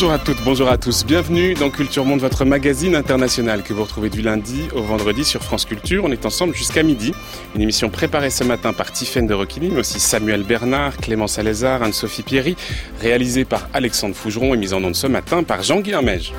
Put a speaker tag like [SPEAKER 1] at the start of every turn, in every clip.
[SPEAKER 1] Bonjour à toutes, bonjour à tous. Bienvenue dans Culture Monde, votre magazine international que vous retrouvez du lundi au vendredi sur France Culture. On est ensemble jusqu'à midi. Une émission préparée ce matin par Tiffaine de Roquigny, mais aussi Samuel Bernard, Clémence Alézard, Anne-Sophie Pierry, réalisée par Alexandre Fougeron et mise en onde ce matin par Jean-Guy Hermège.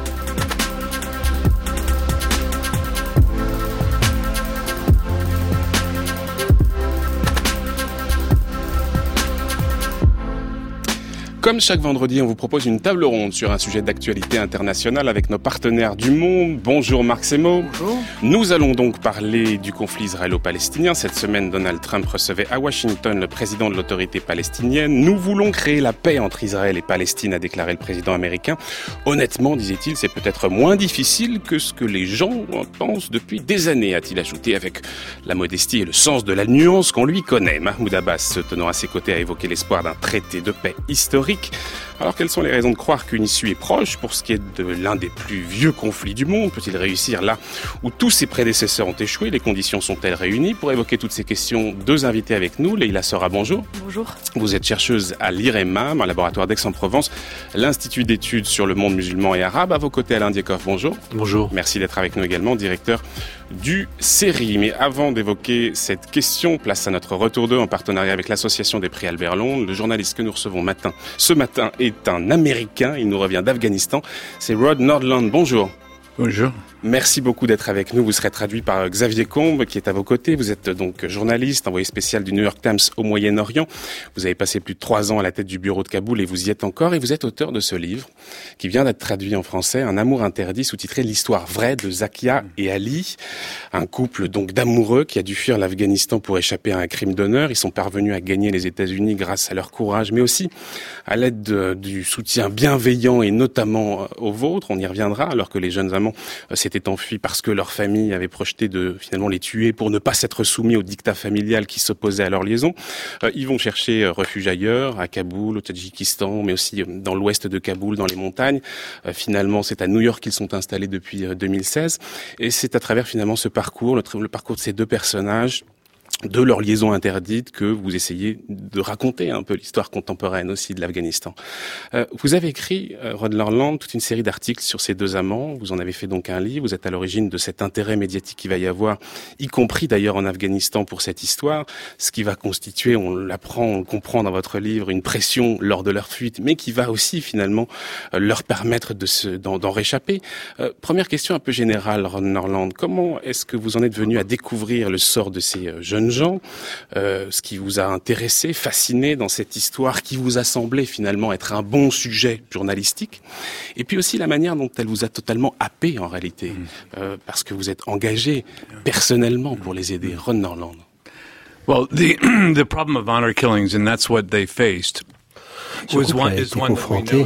[SPEAKER 1] Comme chaque vendredi, on vous propose une table ronde sur un sujet d'actualité internationale avec nos partenaires du monde. Bonjour Marc Semo.
[SPEAKER 2] Bonjour.
[SPEAKER 1] Nous allons donc parler du conflit israélo-palestinien. Cette semaine, Donald Trump recevait à Washington le président de l'autorité palestinienne. Nous voulons créer la paix entre Israël et Palestine, a déclaré le président américain. Honnêtement, disait-il, c'est peut-être moins difficile que ce que les gens pensent depuis des années, a-t-il ajouté avec la modestie et le sens de la nuance qu'on lui connaît. Mahmoud Abbas, se tenant à ses côtés, a évoqué l'espoir d'un traité de paix historique. Alors, quelles sont les raisons de croire qu'une issue est proche pour ce qui est de l'un des plus vieux conflits du monde? Peut-il réussir là où tous ses prédécesseurs ont échoué? Les conditions sont-elles réunies? Pour évoquer toutes ces questions, deux invités avec nous. Leïla Sora, bonjour.
[SPEAKER 3] Bonjour. Vous
[SPEAKER 1] êtes chercheuse à l'IREMAM, un laboratoire d'Aix-en-Provence, l'Institut d'études sur le monde musulman et arabe. À vos côtés, Alain Dieckhoff, bonjour.
[SPEAKER 2] Bonjour.
[SPEAKER 1] Merci d'être avec nous également, directeur du CERI. Mais avant d'évoquer cette question, place à notre retour d'eux en partenariat avec l'Association des prix Albert Londres. Le journaliste que nous recevons ce matin est un Américain. Il nous revient d'Afghanistan. C'est Rod Nordland. Bonjour.
[SPEAKER 2] Bonjour.
[SPEAKER 1] Merci beaucoup d'être avec nous. Vous serez traduit par Xavier Combe, qui est à vos côtés. Vous êtes donc journaliste, envoyé spécial du New York Times au Moyen-Orient. Vous avez passé plus de 3 ans à la tête du bureau de Kaboul et vous y êtes encore. Et vous êtes auteur de ce livre, qui vient d'être traduit en français, Un amour interdit, sous-titré L'histoire vraie de Zakia et Ali. Un couple donc d'amoureux qui a dû fuir l'Afghanistan pour échapper à un crime d'honneur. Ils sont parvenus à gagner les États-Unis grâce à leur courage, mais aussi à l'aide du soutien bienveillant et notamment au vôtre. On y reviendra, alors que les jeunes amants s'étaient enfuis parce que leur famille avait projeté de finalement les tuer pour ne pas s'être soumis au diktat familial qui s'opposait à leur liaison. Ils vont chercher refuge ailleurs, à Kaboul, au Tadjikistan, mais aussi dans l'ouest de Kaboul, dans les montagnes. Finalement, c'est à New York qu'ils sont installés depuis 2016. Et c'est à travers finalement ce parcours, le parcours de ces deux personnages, de leur liaison interdite, que vous essayez de raconter un peu l'histoire contemporaine aussi de l'Afghanistan. Vous avez écrit, Rod Nordland, toute une série d'articles sur ces deux amants. Vous en avez fait donc un livre. Vous êtes à l'origine de cet intérêt médiatique qu'il va y avoir, y compris d'ailleurs en Afghanistan pour cette histoire, ce qui va constituer, on l'apprend, on le comprend dans votre livre, une pression lors de leur fuite, mais qui va aussi finalement leur permettre d'en réchapper. Première question un peu générale, Rod Nordland. Comment est-ce que vous en êtes venu à découvrir le sort de ces jeunes gens, ce qui vous a intéressé, fasciné dans cette histoire qui vous a semblé finalement être un bon sujet journalistique, et puis aussi la manière dont elle vous a totalement happé en réalité, parce que vous êtes engagé personnellement pour les aider. Rod Nordland.
[SPEAKER 2] Well, the problem of honor killings, and that's what they faced.
[SPEAKER 4] Ce couple a été confronté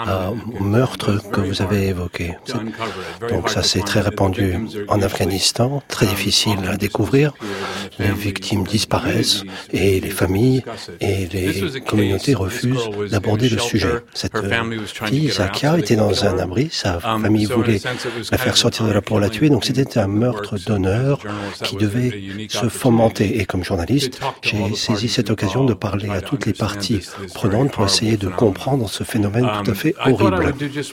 [SPEAKER 4] au meurtre que vous avez évoqué. Donc ça, c'est très répandu en Afghanistan, très difficile à découvrir. Les victimes disparaissent et les familles et les communautés refusent d'aborder le sujet. Cette fille, Zakia, était dans un abri. Sa famille voulait la faire sortir de là pour la tuer. Donc c'était un meurtre d'honneur qui devait se fomenter. Et comme journaliste, j'ai saisi cette occasion de parler à toutes les parties prenantes pour essayer de comprendre ce phénomène tout à fait horrible.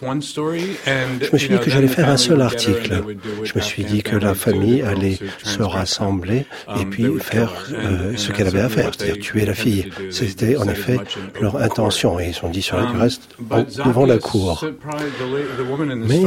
[SPEAKER 4] Je me suis dit que j'allais faire un seul article. Je me suis dit que la famille allait se rassembler et puis faire ce qu'elle avait à faire, c'est-à-dire tuer la fille. C'était en effet leur intention et ils sont dit sur le reste devant la cour. Mais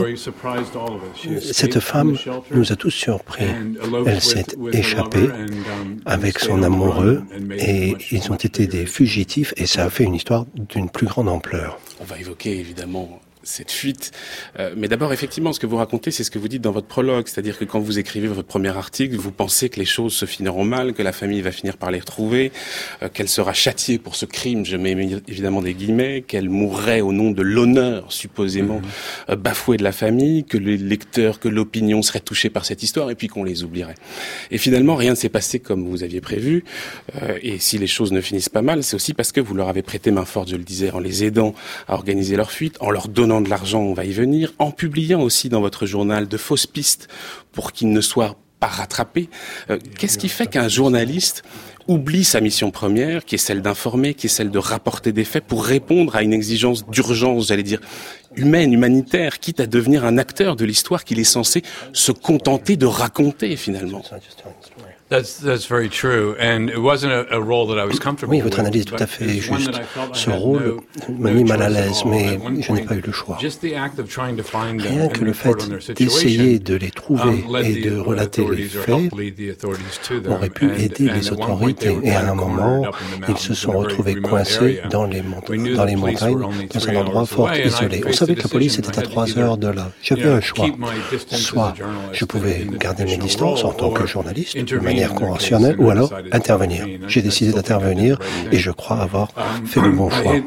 [SPEAKER 4] cette femme nous a tous surpris. Elle s'est échappée avec son amoureux et ils ont été des fugitifs et ça a fait une histoire d'une plus grande ampleur.
[SPEAKER 1] On va évoquer évidemment cette fuite. Mais d'abord, effectivement, ce que vous racontez, c'est ce que vous dites dans votre prologue. C'est-à-dire que quand vous écrivez votre premier article, vous pensez que les choses se finiront mal, que la famille va finir par les retrouver, qu'elle sera châtiée pour ce crime, je mets évidemment des guillemets, qu'elle mourrait au nom de l'honneur, supposément, bafoué de la famille, que les lecteurs, que l'opinion serait touchée par cette histoire, et puis qu'on les oublierait. Et finalement, rien ne s'est passé comme vous aviez prévu. Et si les choses ne finissent pas mal, c'est aussi parce que vous leur avez prêté main forte, je le disais, en les aidant à organiser leur fuite, en leur donnant de l'argent, on va y venir, en publiant aussi dans votre journal de fausses pistes pour qu'ils ne soient pas rattrapé. Qu'est-ce qui fait qu'un journaliste oublie sa mission première, qui est celle d'informer, qui est celle de rapporter des faits, pour répondre à une exigence d'urgence, j'allais dire, humaine, humanitaire, quitte à devenir un acteur de l'histoire qu'il est censé se contenter de raconter, finalement?
[SPEAKER 2] That's very true, and it wasn't a role that I was comfortable with.
[SPEAKER 4] Oui, votre analyse est tout à fait juste. Ce rôle me mit mal à l'aise, mais je n'ai pas eu le choix. Rien que le fait d'essayer de les trouver et de relater les faits aurait pu aider les autorités. Et à un moment, ils se sont retrouvés coincés dans les montagnes, dans un endroit fort isolé. On savait que la police était à 3 heures de là. J'avais un choix. Soit je pouvais garder mes distances en tant que journaliste, de manière conventionnelle, ou alors intervenir. J'ai décidé d'intervenir et je crois avoir fait le bon choix.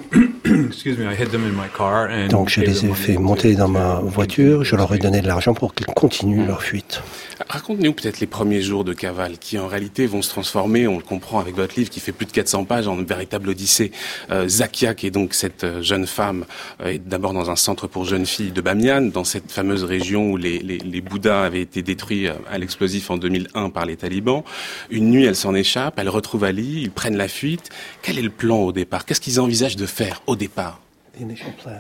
[SPEAKER 4] Donc je les ai fait monter dans ma voiture, je leur ai donné de l'argent pour qu'ils continuent leur fuite.
[SPEAKER 1] Racontez-nous peut-être les premiers jours de cavale qui en réalité vont se transformer, on le comprend avec votre livre qui fait plus de 400 pages, en une véritable odyssée. Zakia, qui est donc cette jeune femme, est d'abord dans un centre pour jeunes filles de Bamiyan, dans cette fameuse région où les Bouddhas avaient été détruits à l'explosif en 2001 par les talibans. Une nuit, elle s'en échappe, elle retrouve Ali, ils prennent la fuite. Quel est le plan au départ? Qu'est-ce qu'ils envisagent de faire au départ?
[SPEAKER 4] The initial plan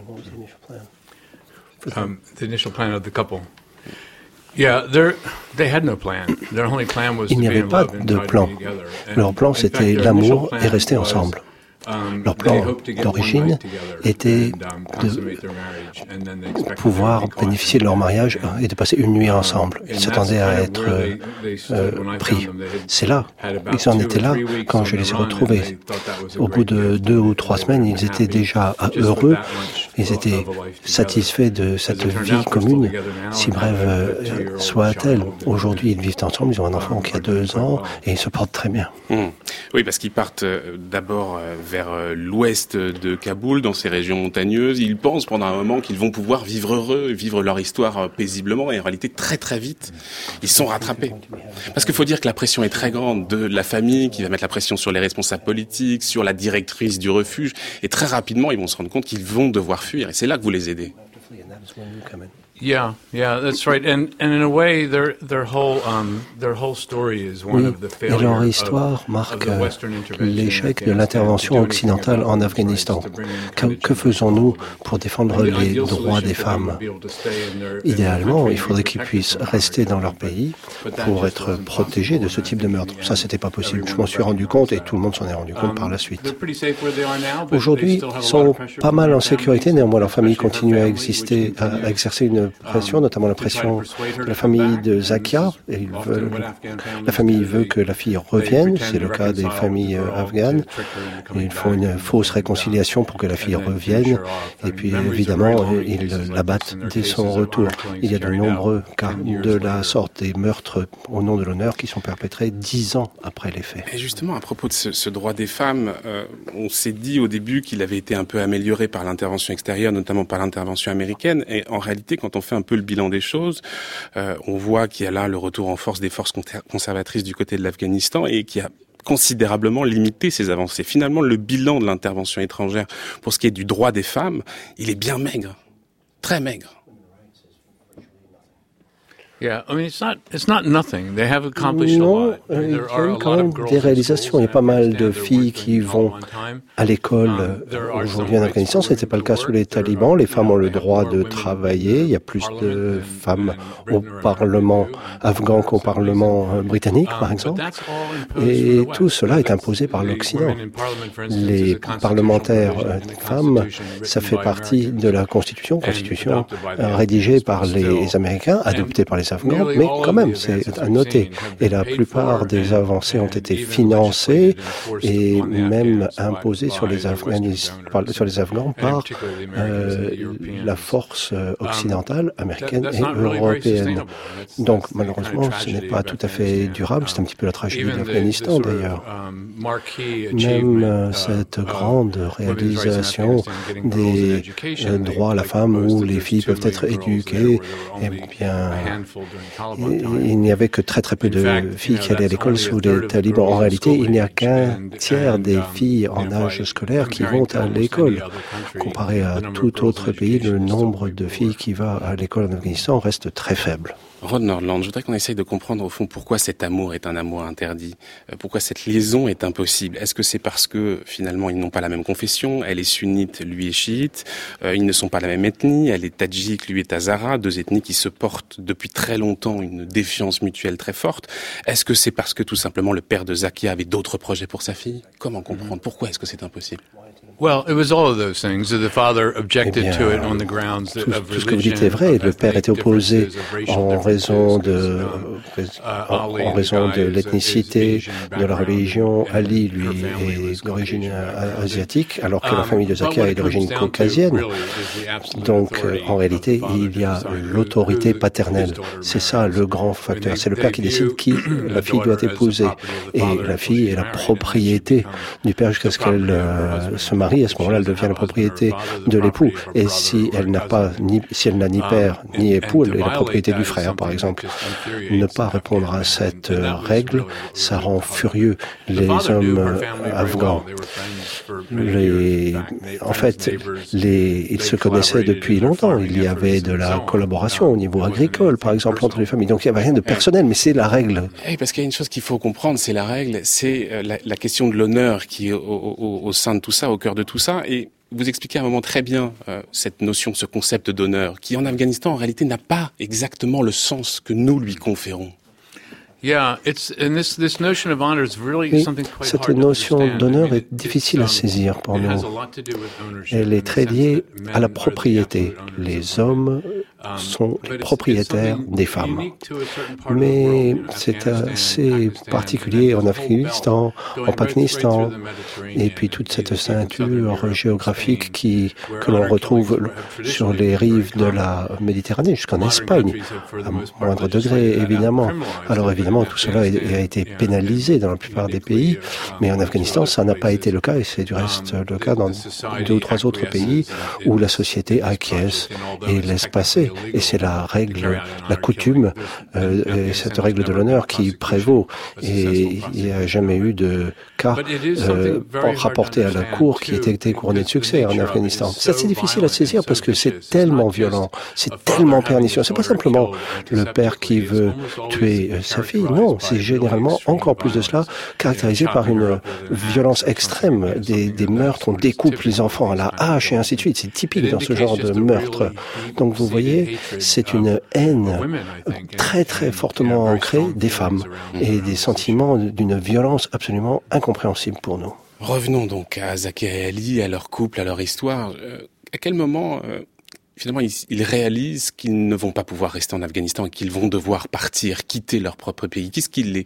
[SPEAKER 2] of the couple. Yeah, they had no plan. Their only plan was
[SPEAKER 4] Il n'y avait pas de plan. Leur plan, c'était l'amour et rester ensemble. Leur plan d'origine était de pouvoir bénéficier de leur mariage et de passer une nuit ensemble. Ils s'attendaient à être pris. C'est là, ils en étaient là quand je les ai retrouvés. Au bout de 2 ou 3 semaines, ils étaient déjà heureux. Ils étaient satisfaits de cette vie commune, si brève soit-elle. Aujourd'hui, ils vivent ensemble, ils ont un enfant qui a 2 ans et ils se portent très bien.
[SPEAKER 1] Oui, parce qu'ils partent d'abord vers l'ouest de Kaboul, dans ces régions montagneuses. Ils pensent pendant un moment qu'ils vont pouvoir vivre heureux, vivre leur histoire paisiblement, et en réalité, très très vite, ils sont rattrapés. Parce qu'il faut dire que la pression est très grande de la famille, qui va mettre la pression sur les responsables politiques, sur la directrice du refuge, et très rapidement, ils vont se rendre compte qu'ils vont devoir fuir, et c'est là que vous les aidez.
[SPEAKER 2] Yeah, that's right. And in a way, their whole story is one of the failure
[SPEAKER 4] et leur histoire marque l'échec de l'intervention occidentale en Afghanistan. Que faisons-nous pour défendre les droits des femmes? Idéalement, il faudrait qu'ils puissent rester dans leur pays pour être protégés de ce type de meurtre. Ça, c'était pas possible. Je m'en suis rendu compte et tout le monde s'en est rendu compte par la suite. Aujourd'hui, ils sont pas mal en sécurité. Néanmoins, leur famille continue à exercer une pression, notamment la pression de la famille de Zakia. La famille veut que la fille revienne, c'est le cas des familles afghanes. Ils font une fausse réconciliation pour que la fille revienne, et puis évidemment, ils l'abattent dès son retour. Il y a de nombreux cas de la sorte, des meurtres au nom de l'honneur qui sont perpétrés 10 ans après les faits.
[SPEAKER 1] Et justement, à propos de ce droit des femmes, on s'est dit au début qu'il avait été un peu amélioré par l'intervention extérieure, notamment par l'intervention américaine, et en réalité, quand on fait un peu le bilan des choses, on voit qu'il y a là le retour en force des forces conservatrices du côté de l'Afghanistan et qui a considérablement limité ces avancées. Finalement, le bilan de l'intervention étrangère pour ce qui est du droit des femmes, il est bien maigre, très maigre.
[SPEAKER 2] Yeah, I mean, it's not nothing. They have accomplished a
[SPEAKER 4] Non,
[SPEAKER 2] lot.
[SPEAKER 4] il y a quand même des réalisations. Il y a pas mal de filles qui vont à l'école aujourd'hui en Afghanistan. Ce n'était pas le cas sous les talibans. Les femmes ont le droit de travailler. Il y a plus de femmes au Parlement afghan qu'au Parlement britannique, par exemple. Et tout cela est imposé par l'Occident. Les parlementaires femmes, ça fait partie de la Constitution rédigée par les Américains, adoptée par les Afghans, mais quand même, c'est à noter. Et la plupart des avancées ont été financées et même imposées sur les Afghans par la force occidentale, américaine et européenne. Donc, malheureusement, ce n'est pas tout à fait durable. C'est un petit peu la tragédie de l'Afghanistan, d'ailleurs. Même cette grande réalisation des droits à la femme où les filles peuvent être éduquées, eh bien, il n'y avait que très peu de filles qui allaient à l'école sous les talibans. En réalité, il n'y a qu'un tiers des filles en âge scolaire qui vont à l'école. Comparé à tout autre pays, le nombre de filles qui va à l'école en Afghanistan reste très faible.
[SPEAKER 1] Rod Nordland, je voudrais qu'on essaye de comprendre au fond pourquoi cet amour est un amour interdit, pourquoi cette liaison est impossible. Est-ce que c'est parce que finalement ils n'ont pas la même confession, elle est sunnite, lui est chiite, ils ne sont pas la même ethnie, elle est tadjik, lui est hazara, deux ethnies qui se portent depuis très longtemps une défiance mutuelle très forte. Est-ce que c'est parce que tout simplement le père de Zakia avait d'autres projets pour sa fille? Comment comprendre? Pourquoi est-ce que c'est impossible?
[SPEAKER 2] Well, it was all of those things. The father objected to it on the grounds of religion.
[SPEAKER 4] Tout ce que vous dites est vrai. Le père était opposé en raison de l'ethnicité, de la religion. Ali, lui, est d'origine asiatique, alors que la famille de Zakia est d'origine caucasienne. Donc, en réalité, il y a l'autorité paternelle. C'est ça le grand facteur. C'est le père qui décide qui la fille doit épouser. Et la fille est la propriété du père jusqu'à ce qu'elle se marie. À ce moment-là, elle devient la propriété de l'époux. Et si elle n'a ni père ni époux, elle est la propriété du frère, par exemple. Ne pas répondre à cette règle, ça rend furieux les hommes afghans. En fait, ils se connaissaient depuis longtemps. Il y avait de la collaboration au niveau agricole, par exemple, entre les familles. Donc il n'y avait rien de personnel, mais c'est la règle.
[SPEAKER 1] Et parce qu'il y a une chose qu'il faut comprendre, c'est la règle, c'est la question de l'honneur qui est au sein de tout ça, au cœur de tout ça. Et vous expliquez à un moment très bien cette notion, ce concept d'honneur, qui en Afghanistan, en réalité, n'a pas exactement le sens que nous lui conférons.
[SPEAKER 4] Cette notion d'honneur est difficile à saisir pour nous. Elle est très liée à la propriété. Les hommes sont les propriétaires des femmes. Mais c'est assez particulier en Afghanistan, en Pakistan, et puis toute cette ceinture géographique que l'on retrouve sur les rives de la Méditerranée, jusqu'en Espagne, à moindre degré, évidemment. Alors évidemment, tout cela a été pénalisé dans la plupart des pays, mais en Afghanistan, ça n'a pas été le cas, et c'est du reste le cas dans 2 ou 3 autres pays où la société acquiesce et laisse passer. Et c'est la règle, la coutume, cette règle de l'honneur qui prévaut. Et il n'y a jamais eu de cas rapporté à la cour qui ait été couronné de succès en Afghanistan. C'est assez difficile à saisir parce que c'est tellement violent, c'est tellement pernicieux. C'est pas simplement le père qui veut tuer sa fille, non, c'est généralement encore plus de cela, caractérisé par une violence extrême, des meurtres, on découpe les enfants à la hache et ainsi de suite. C'est typique dans ce genre de meurtre. Donc vous voyez, c'est une haine très très fortement ancrée des femmes et des sentiments d'une violence absolument incompréhensible pour nous.
[SPEAKER 1] Revenons donc à Zakia et Ali, à leur couple, à leur histoire. À quel moment, finalement, ils réalisent qu'ils ne vont pas pouvoir rester en Afghanistan et qu'ils vont devoir partir, quitter leur propre pays? Qu'est-ce qui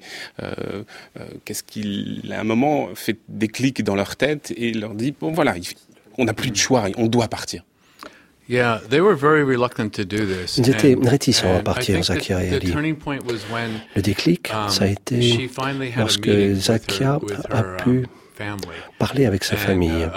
[SPEAKER 1] à un moment, fait des clics dans leur tête et leur dit, bon voilà, on n'a plus de choix, on doit partir?
[SPEAKER 4] Ils étaient réticents à partir, Zakia et Ali. Le déclic, ça a été lorsque Zakia a pu parler avec sa famille.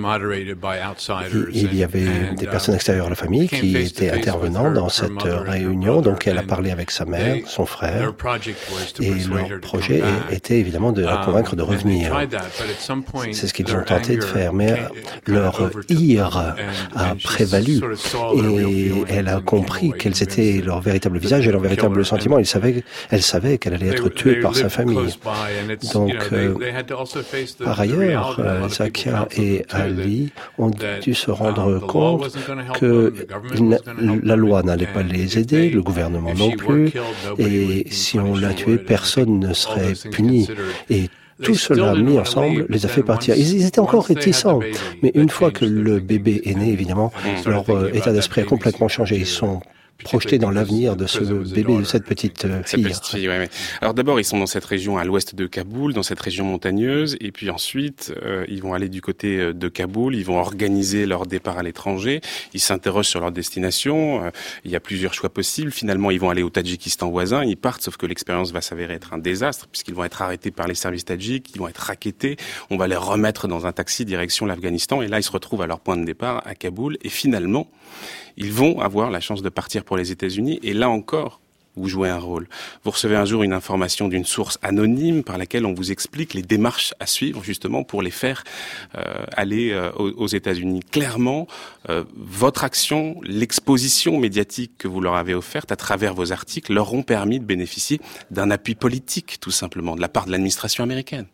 [SPEAKER 4] Il y avait des personnes extérieures à la famille qui étaient intervenants dans cette réunion, donc elle a parlé avec sa mère, son frère, et leur projet était évidemment de la convaincre de revenir. C'est ce qu'ils ont tenté de faire, mais leur ire a prévalu et elle a compris quels étaient leurs véritables visages et leurs véritables sentiments. Elle savait qu'elle allait être tuée par sa famille. Donc, par ailleurs, Zakia et Ali ont dû se rendre compte que la loi n'allait pas les aider, le gouvernement non plus, et si on l'a tué, personne ne serait puni. Et tout cela mis ensemble les a fait partir. Ils étaient encore réticents, mais une fois que le bébé est né, évidemment, leur état d'esprit a complètement changé. Ils sont projetés dans l'avenir de ce bébé, de cette petite fille.
[SPEAKER 1] Ouais. Alors d'abord, ils sont dans cette région à l'ouest de Kaboul, dans cette région montagneuse, et puis ensuite, ils vont aller du côté de Kaboul, ils vont organiser leur départ à l'étranger, ils s'interrogent sur leur destination, il y a plusieurs choix possibles, finalement ils vont aller au Tadjikistan voisin, ils partent, sauf que l'expérience va s'avérer être un désastre, puisqu'ils vont être arrêtés par les services tadjiks, ils vont être rackettés, on va les remettre dans un taxi direction l'Afghanistan, et là ils se retrouvent à leur point de départ à Kaboul, et finalement, ils vont avoir la chance de partir pour les États-Unis. Et là encore, vous jouez un rôle. Vous recevez un jour une information d'une source anonyme par laquelle on vous explique les démarches à suivre justement pour les faire aller aux États-Unis. Clairement, votre action, l'exposition médiatique que vous leur avez offerte à travers vos articles leur ont permis de bénéficier d'un appui politique, tout simplement, de la part de l'administration américaine.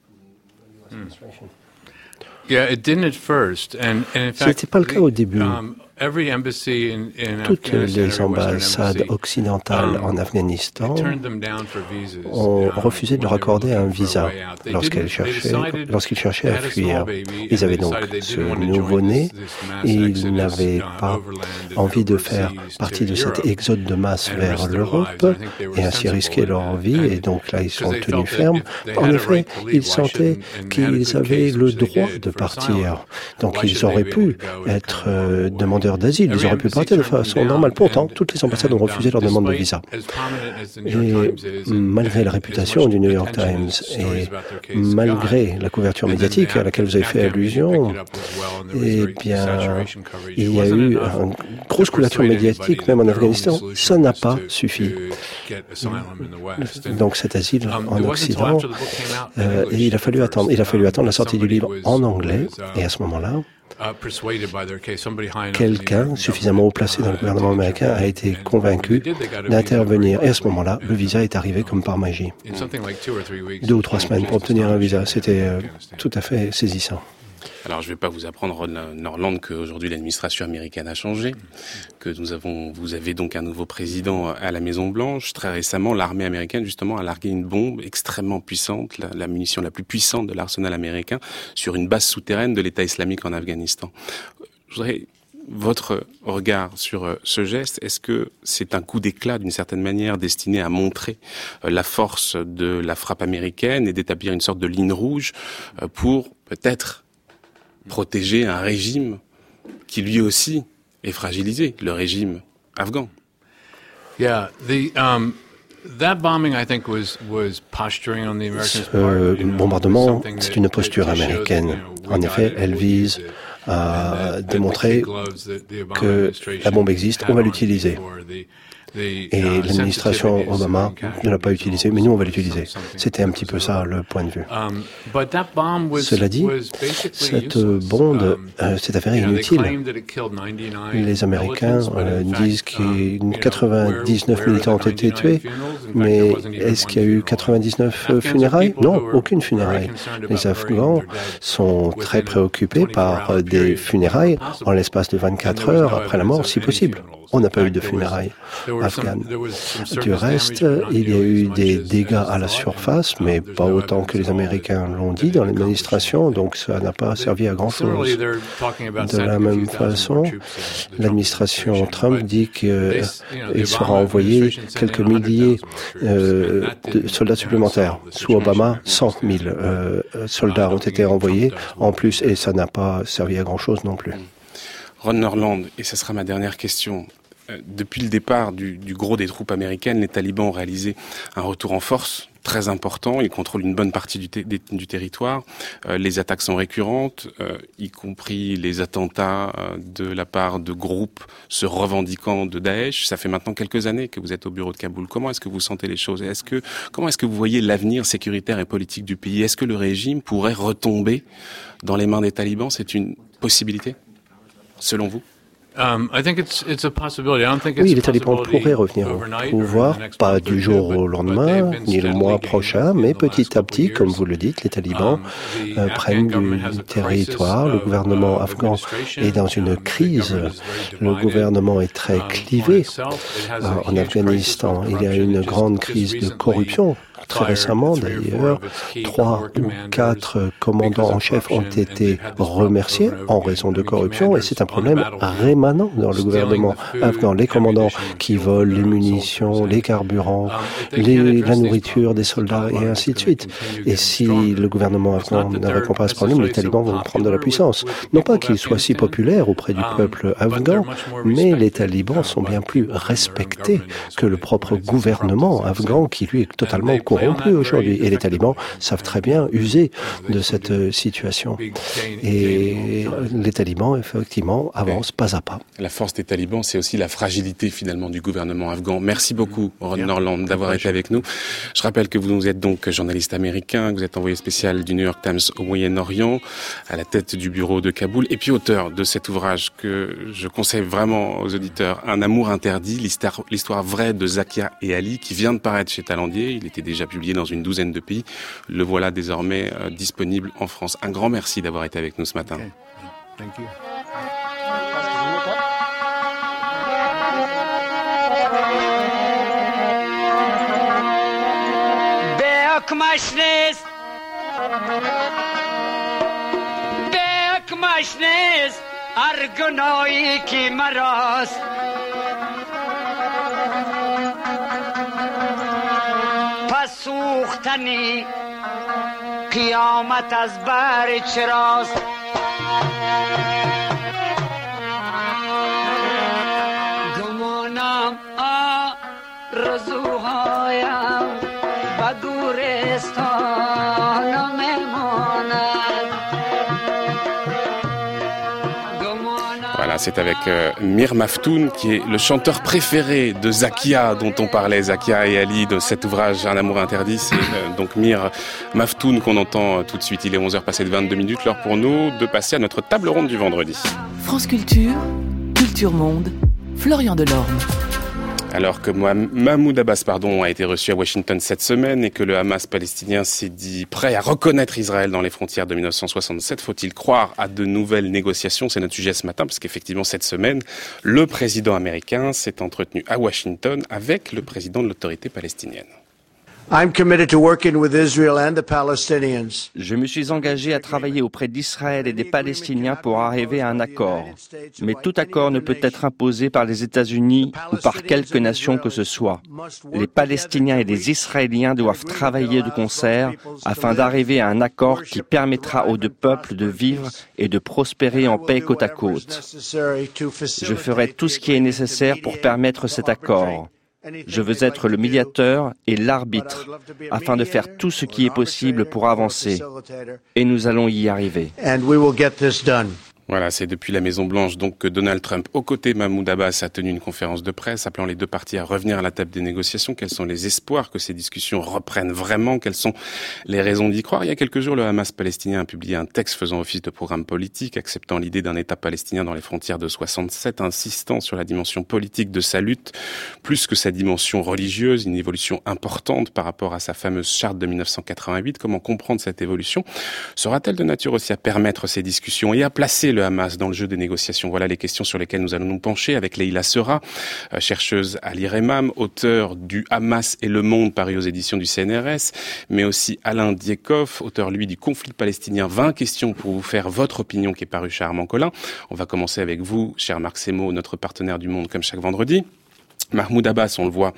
[SPEAKER 4] Ce n'était pas le cas au début. Toutes les ambassades occidentales en Afghanistan ont refusé de leur accorder un visa lorsqu'ils cherchaient à fuir. Ils avaient donc ce nouveau-né et ils n'avaient pas envie de faire partie de cet exode de masse vers l'Europe et ainsi risquer leur vie. Et donc là, ils sont tenus fermes. En effet, ils sentaient qu'ils avaient le droit de partir. Donc ils auraient pu être demandeurs d'asile. Ils auraient pu partir de façon normale. Pourtant, toutes les ambassades ont refusé leur demande de visa. Et malgré la réputation du New York Times et malgré la couverture médiatique à laquelle vous avez fait allusion, eh bien, il y a eu une grosse couverture médiatique, même en Afghanistan. Ça n'a pas suffi. Donc cet asile en Occident, il a fallu attendre. Il a fallu attendre la sortie du livre en anglais. Et à ce moment-là, quelqu'un suffisamment haut placé dans le gouvernement américain a été convaincu d'intervenir. Et à ce moment-là, le visa est arrivé comme par magie. 2 ou 3 semaines pour obtenir un visa. C'était tout à fait saisissant.
[SPEAKER 1] Alors, je ne vais pas vous apprendre, Ron Norland, qu'aujourd'hui l'administration américaine a changé, que vous avez donc un nouveau président à la Maison-Blanche. Très récemment, l'armée américaine, justement, a largué une bombe extrêmement puissante, la munition la plus puissante de l'arsenal américain, sur une base souterraine de l'État islamique en Afghanistan. Je voudrais votre regard sur ce geste. Est-ce que c'est un coup d'éclat, d'une certaine manière, destiné à montrer la force de la frappe américaine et d'établir une sorte de ligne rouge pour peut-être protéger un régime qui lui aussi est fragilisé, le régime afghan?
[SPEAKER 4] Ce bombardement, c'est une posture américaine. En effet, elle vise à démontrer que la bombe existe, on va l'utiliser. Et l'administration Obama ne l'a pas utilisé, mais nous, on va l'utiliser. C'était un petit peu ça, le point de vue. Cela dit, cette bombe s'est avérée inutile. Les Américains disent que 99 militants ont été tués, mais est-ce qu'il y a eu 99 funérailles? Non, aucune funéraille. Les Afghans sont très préoccupés par des funérailles en l'espace de 24 heures après la mort, si possible. On n'a pas eu de funérailles afghanes. Du reste, il y a eu des dégâts à la surface, mais pas autant que les Américains l'ont dit dans l'administration, donc ça n'a pas servi à grand-chose. De la même façon, l'administration Trump dit qu'il sera envoyé quelques milliers de soldats supplémentaires. Sous Obama, 100 000 soldats ont été envoyés en plus, et ça n'a pas servi à grand-chose non plus.
[SPEAKER 1] Ron Norland, et ce sera ma dernière question. Depuis le départ du gros des troupes américaines, les talibans ont réalisé un retour en force très important. Ils contrôlent une bonne partie du territoire. Les attaques sont récurrentes, y compris les attentats de la part de groupes se revendiquant de Daesh. Ça fait maintenant quelques années que vous êtes au bureau de Kaboul. Comment est-ce que vous sentez les choses? Comment est-ce que vous voyez l'avenir sécuritaire et politique du pays? Est-ce que le régime pourrait retomber dans les mains des talibans? C'est une possibilité, selon vous?
[SPEAKER 4] Oui, les talibans pourraient revenir au pouvoir, pas du jour au lendemain, ni le mois prochain, mais petit à petit, comme vous le dites, les talibans prennent du territoire. Le gouvernement afghan est dans une crise. Le gouvernement est très clivé. En Afghanistan, il y a une grande crise de corruption. Très récemment, d'ailleurs, 3 ou 4 commandants en chef ont été remerciés en raison de corruption, et c'est un problème rémanent dans le gouvernement afghan. Les commandants qui volent les munitions, les carburants, la nourriture des soldats, et ainsi de suite. Et si le gouvernement afghan ne répond pas à ce problème, les talibans vont prendre de la puissance. Non pas qu'ils soient si populaires auprès du peuple afghan, mais les talibans sont bien plus respectés que le propre gouvernement afghan, qui lui est totalement corrompus aujourd'hui. Et les talibans savent très bien user de cette situation. Et les talibans, effectivement, avancent pas à pas.
[SPEAKER 1] La force des talibans, c'est aussi la fragilité, finalement, du gouvernement afghan. Merci beaucoup, Ron Norland, d'avoir été avec nous. Je rappelle que vous êtes donc journaliste américain, que vous êtes envoyé spécial du New York Times au Moyen-Orient, à la tête du bureau de Kaboul, et puis auteur de cet ouvrage que je conseille vraiment aux auditeurs, Un amour interdit, l'histoire vraie de Zakia et Ali, qui vient de paraître chez Talandier. Il était déjà publié dans une douzaine de pays. Le voilà désormais disponible en France. Un grand merci d'avoir été avec nous ce matin.
[SPEAKER 2] Okay. Thank you.
[SPEAKER 3] ارگنایی کی مراست پس سوختنی قیامت از بر چراست گمانم آرزوهایم به گورستان میماند.
[SPEAKER 1] Voilà, c'est avec Mir Maftoun, qui est le chanteur préféré de Zakia, dont on parlait, Zakia et Ali, de cet ouvrage Un amour interdit. C'est donc Mir Maftoun qu'on entend tout de suite. Il est 11h passé de 22 minutes, l'heure pour nous de passer à notre table ronde du vendredi.
[SPEAKER 5] France Culture, Culture Monde, Florian Delorme.
[SPEAKER 1] Alors que Mahmoud Abbas a été reçu à Washington cette semaine et que le Hamas palestinien s'est dit prêt à reconnaître Israël dans les frontières de 1967, faut-il croire à de nouvelles négociations? C'est notre sujet ce matin, parce qu'effectivement cette semaine, le président américain s'est entretenu à Washington avec le président de l'autorité palestinienne.
[SPEAKER 6] Je me suis engagé à travailler auprès d'Israël et des Palestiniens pour arriver à un accord. Mais tout accord ne peut être imposé par les États-Unis ou par quelque nation que ce soit. Les Palestiniens et les Israéliens doivent travailler de concert afin d'arriver à un accord qui permettra aux deux peuples de vivre et de prospérer en paix côte à côte. Je ferai tout ce qui est nécessaire pour permettre cet accord. Je veux être le médiateur et l'arbitre afin de faire tout ce qui est possible pour avancer. Et nous allons y arriver.
[SPEAKER 1] Voilà, c'est depuis la Maison-Blanche donc que Donald Trump, aux côtés de Mahmoud Abbas, a tenu une conférence de presse appelant les deux parties à revenir à la table des négociations. Quels sont les espoirs que ces discussions reprennent vraiment? Quelles sont les raisons d'y croire? Il y a quelques jours, le Hamas palestinien a publié un texte faisant office de programme politique, acceptant l'idée d'un État palestinien dans les frontières de 67, insistant sur la dimension politique de sa lutte, plus que sa dimension religieuse, une évolution importante par rapport à sa fameuse charte de 1988. Comment comprendre cette évolution? Sera-t-elle de nature aussi à permettre ces discussions et à placer le Hamas dans le jeu des négociations? Voilà les questions sur lesquelles nous allons nous pencher avec Leila Sera, chercheuse à l'IREMAM, auteur du Hamas et le monde paru aux éditions du CNRS, mais aussi Alain Diekhoff, auteur lui du conflit palestinien. 20 questions pour vous faire votre opinion qui est paru chez Armand Collin. On va commencer avec vous, cher Marc Semo, notre partenaire du Monde comme chaque vendredi. Mahmoud Abbas, on le voit,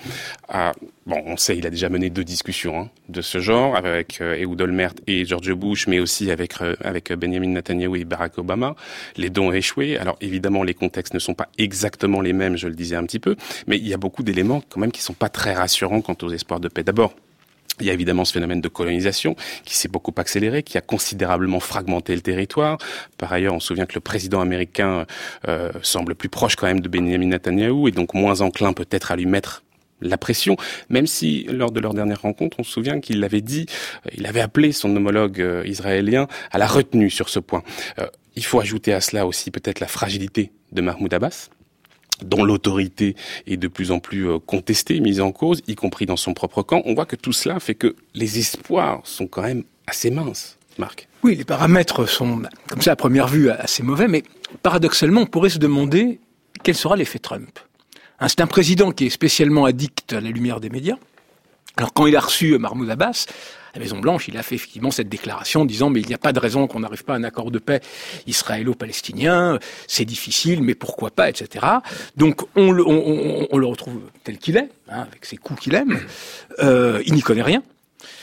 [SPEAKER 1] on sait, il a déjà mené 2 discussions de ce genre avec Ehud Olmert et George Bush, mais aussi avec Benjamin Netanyahu et Barack Obama. Les 2 ont échoué. Alors évidemment, les contextes ne sont pas exactement les mêmes, je le disais un petit peu, mais il y a beaucoup d'éléments quand même qui sont pas très rassurants quant aux espoirs de paix. D'abord, il y a évidemment ce phénomène de colonisation qui s'est beaucoup accéléré, qui a considérablement fragmenté le territoire. Par ailleurs, on se souvient que le président américain semble plus proche quand même de Benjamin Netanyahu et donc moins enclin peut-être à lui mettre la pression, même si lors de leur dernière rencontre, on se souvient qu'il l'avait dit, il avait appelé son homologue israélien à la retenue sur ce point. Il faut ajouter à cela aussi peut-être la fragilité de Mahmoud Abbas, dont l'autorité est de plus en plus contestée, mise en cause, y compris dans son propre camp. On voit que tout cela fait que les espoirs sont quand même assez minces, Marc.
[SPEAKER 7] Oui, les paramètres sont, comme ça à première vue, assez mauvais, mais paradoxalement, on pourrait se demander quel sera l'effet Trump. C'est un président qui est spécialement addict à la lumière des médias. Alors quand il a reçu Mahmoud Abbas, à la Maison-Blanche, il a fait effectivement cette déclaration en disant « mais il n'y a pas de raison qu'on n'arrive pas à un accord de paix israélo-palestinien, c'est difficile, mais pourquoi pas, etc. » Donc on le retrouve tel qu'il est, avec ses coups qu'il aime. Il n'y connaît rien.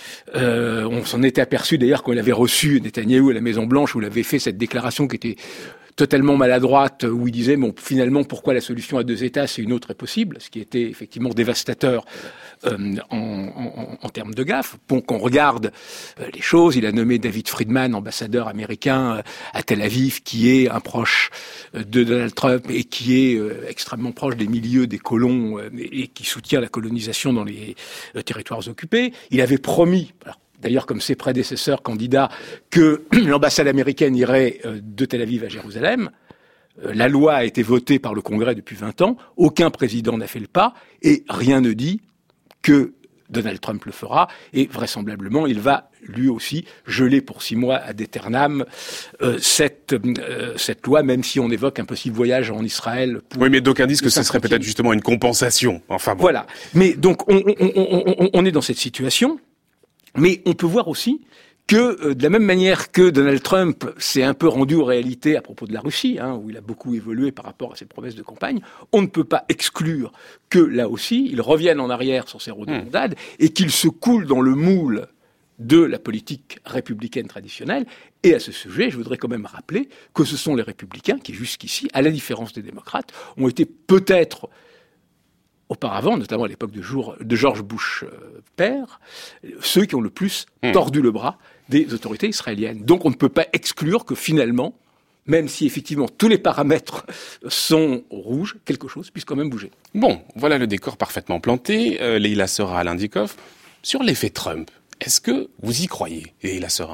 [SPEAKER 7] On s'en était aperçu d'ailleurs quand il avait reçu Netanyahou à la Maison-Blanche, où il avait fait cette déclaration qui était totalement maladroite, où il disait, bon, finalement, pourquoi la solution à 2 États, c'est une autre est possible, ce qui était effectivement dévastateur en termes de gaffe. Bon, qu'on regarde les choses, il a nommé David Friedman, ambassadeur américain à Tel Aviv, qui est un proche de Donald Trump et qui est extrêmement proche des milieux des colons et qui soutient la colonisation dans les territoires occupés. Il avait promis, d'ailleurs comme ses prédécesseurs candidats, que l'ambassade américaine irait de Tel Aviv à Jérusalem. La loi a été votée par le Congrès depuis 20 ans, aucun président n'a fait le pas, et rien ne dit que Donald Trump le fera, et vraisemblablement il va lui aussi geler pour 6 mois ad aeternam cette loi, même si on évoque un possible voyage en Israël.
[SPEAKER 1] Oui, mais d'aucuns disent que ce serait peut-être justement une compensation. Enfin bon.
[SPEAKER 7] Voilà. Mais donc on est dans cette situation. Mais on peut voir aussi que, de la même manière que Donald Trump s'est un peu rendu aux réalités à propos de la Russie, où il a beaucoup évolué par rapport à ses promesses de campagne, on ne peut pas exclure que, là aussi, il revienne en arrière sur ses rodomontades et qu'il se coule dans le moule de la politique républicaine traditionnelle. Et à ce sujet, je voudrais quand même rappeler que ce sont les républicains qui, jusqu'ici, à la différence des démocrates, ont été peut-être auparavant, notamment à l'époque de George Bush père, ceux qui ont le plus tordu le bras des autorités israéliennes. Donc on ne peut pas exclure que finalement, même si effectivement tous les paramètres sont rouges, quelque chose puisse quand même bouger.
[SPEAKER 1] Bon, voilà le décor parfaitement planté. Leïla Sora, Alain Dikoff. Sur l'effet Trump, est-ce que vous y croyez, Leïla Sora ?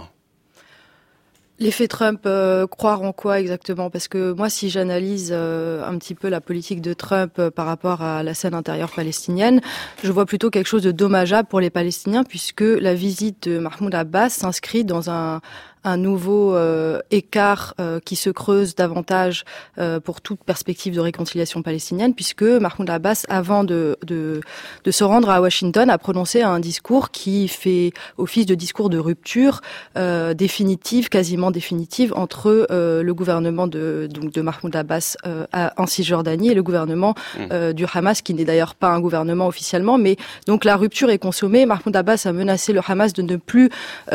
[SPEAKER 8] L'effet Trump, croire en quoi exactement ? Parce que moi, si j'analyse un petit peu la politique de Trump par rapport à la scène intérieure palestinienne, je vois plutôt quelque chose de dommageable pour les Palestiniens, puisque la visite de Mahmoud Abbas s'inscrit dans un nouveau écart qui se creuse davantage pour toute perspective de réconciliation palestinienne, puisque Mahmoud Abbas, avant de se rendre à Washington, a prononcé un discours qui fait office de discours de rupture définitive, quasiment définitive, entre le gouvernement de Mahmoud Abbas en Cisjordanie et le gouvernement du Hamas, qui n'est d'ailleurs pas un gouvernement officiellement, mais donc la rupture est consommée. Mahmoud Abbas a menacé le Hamas de ne plus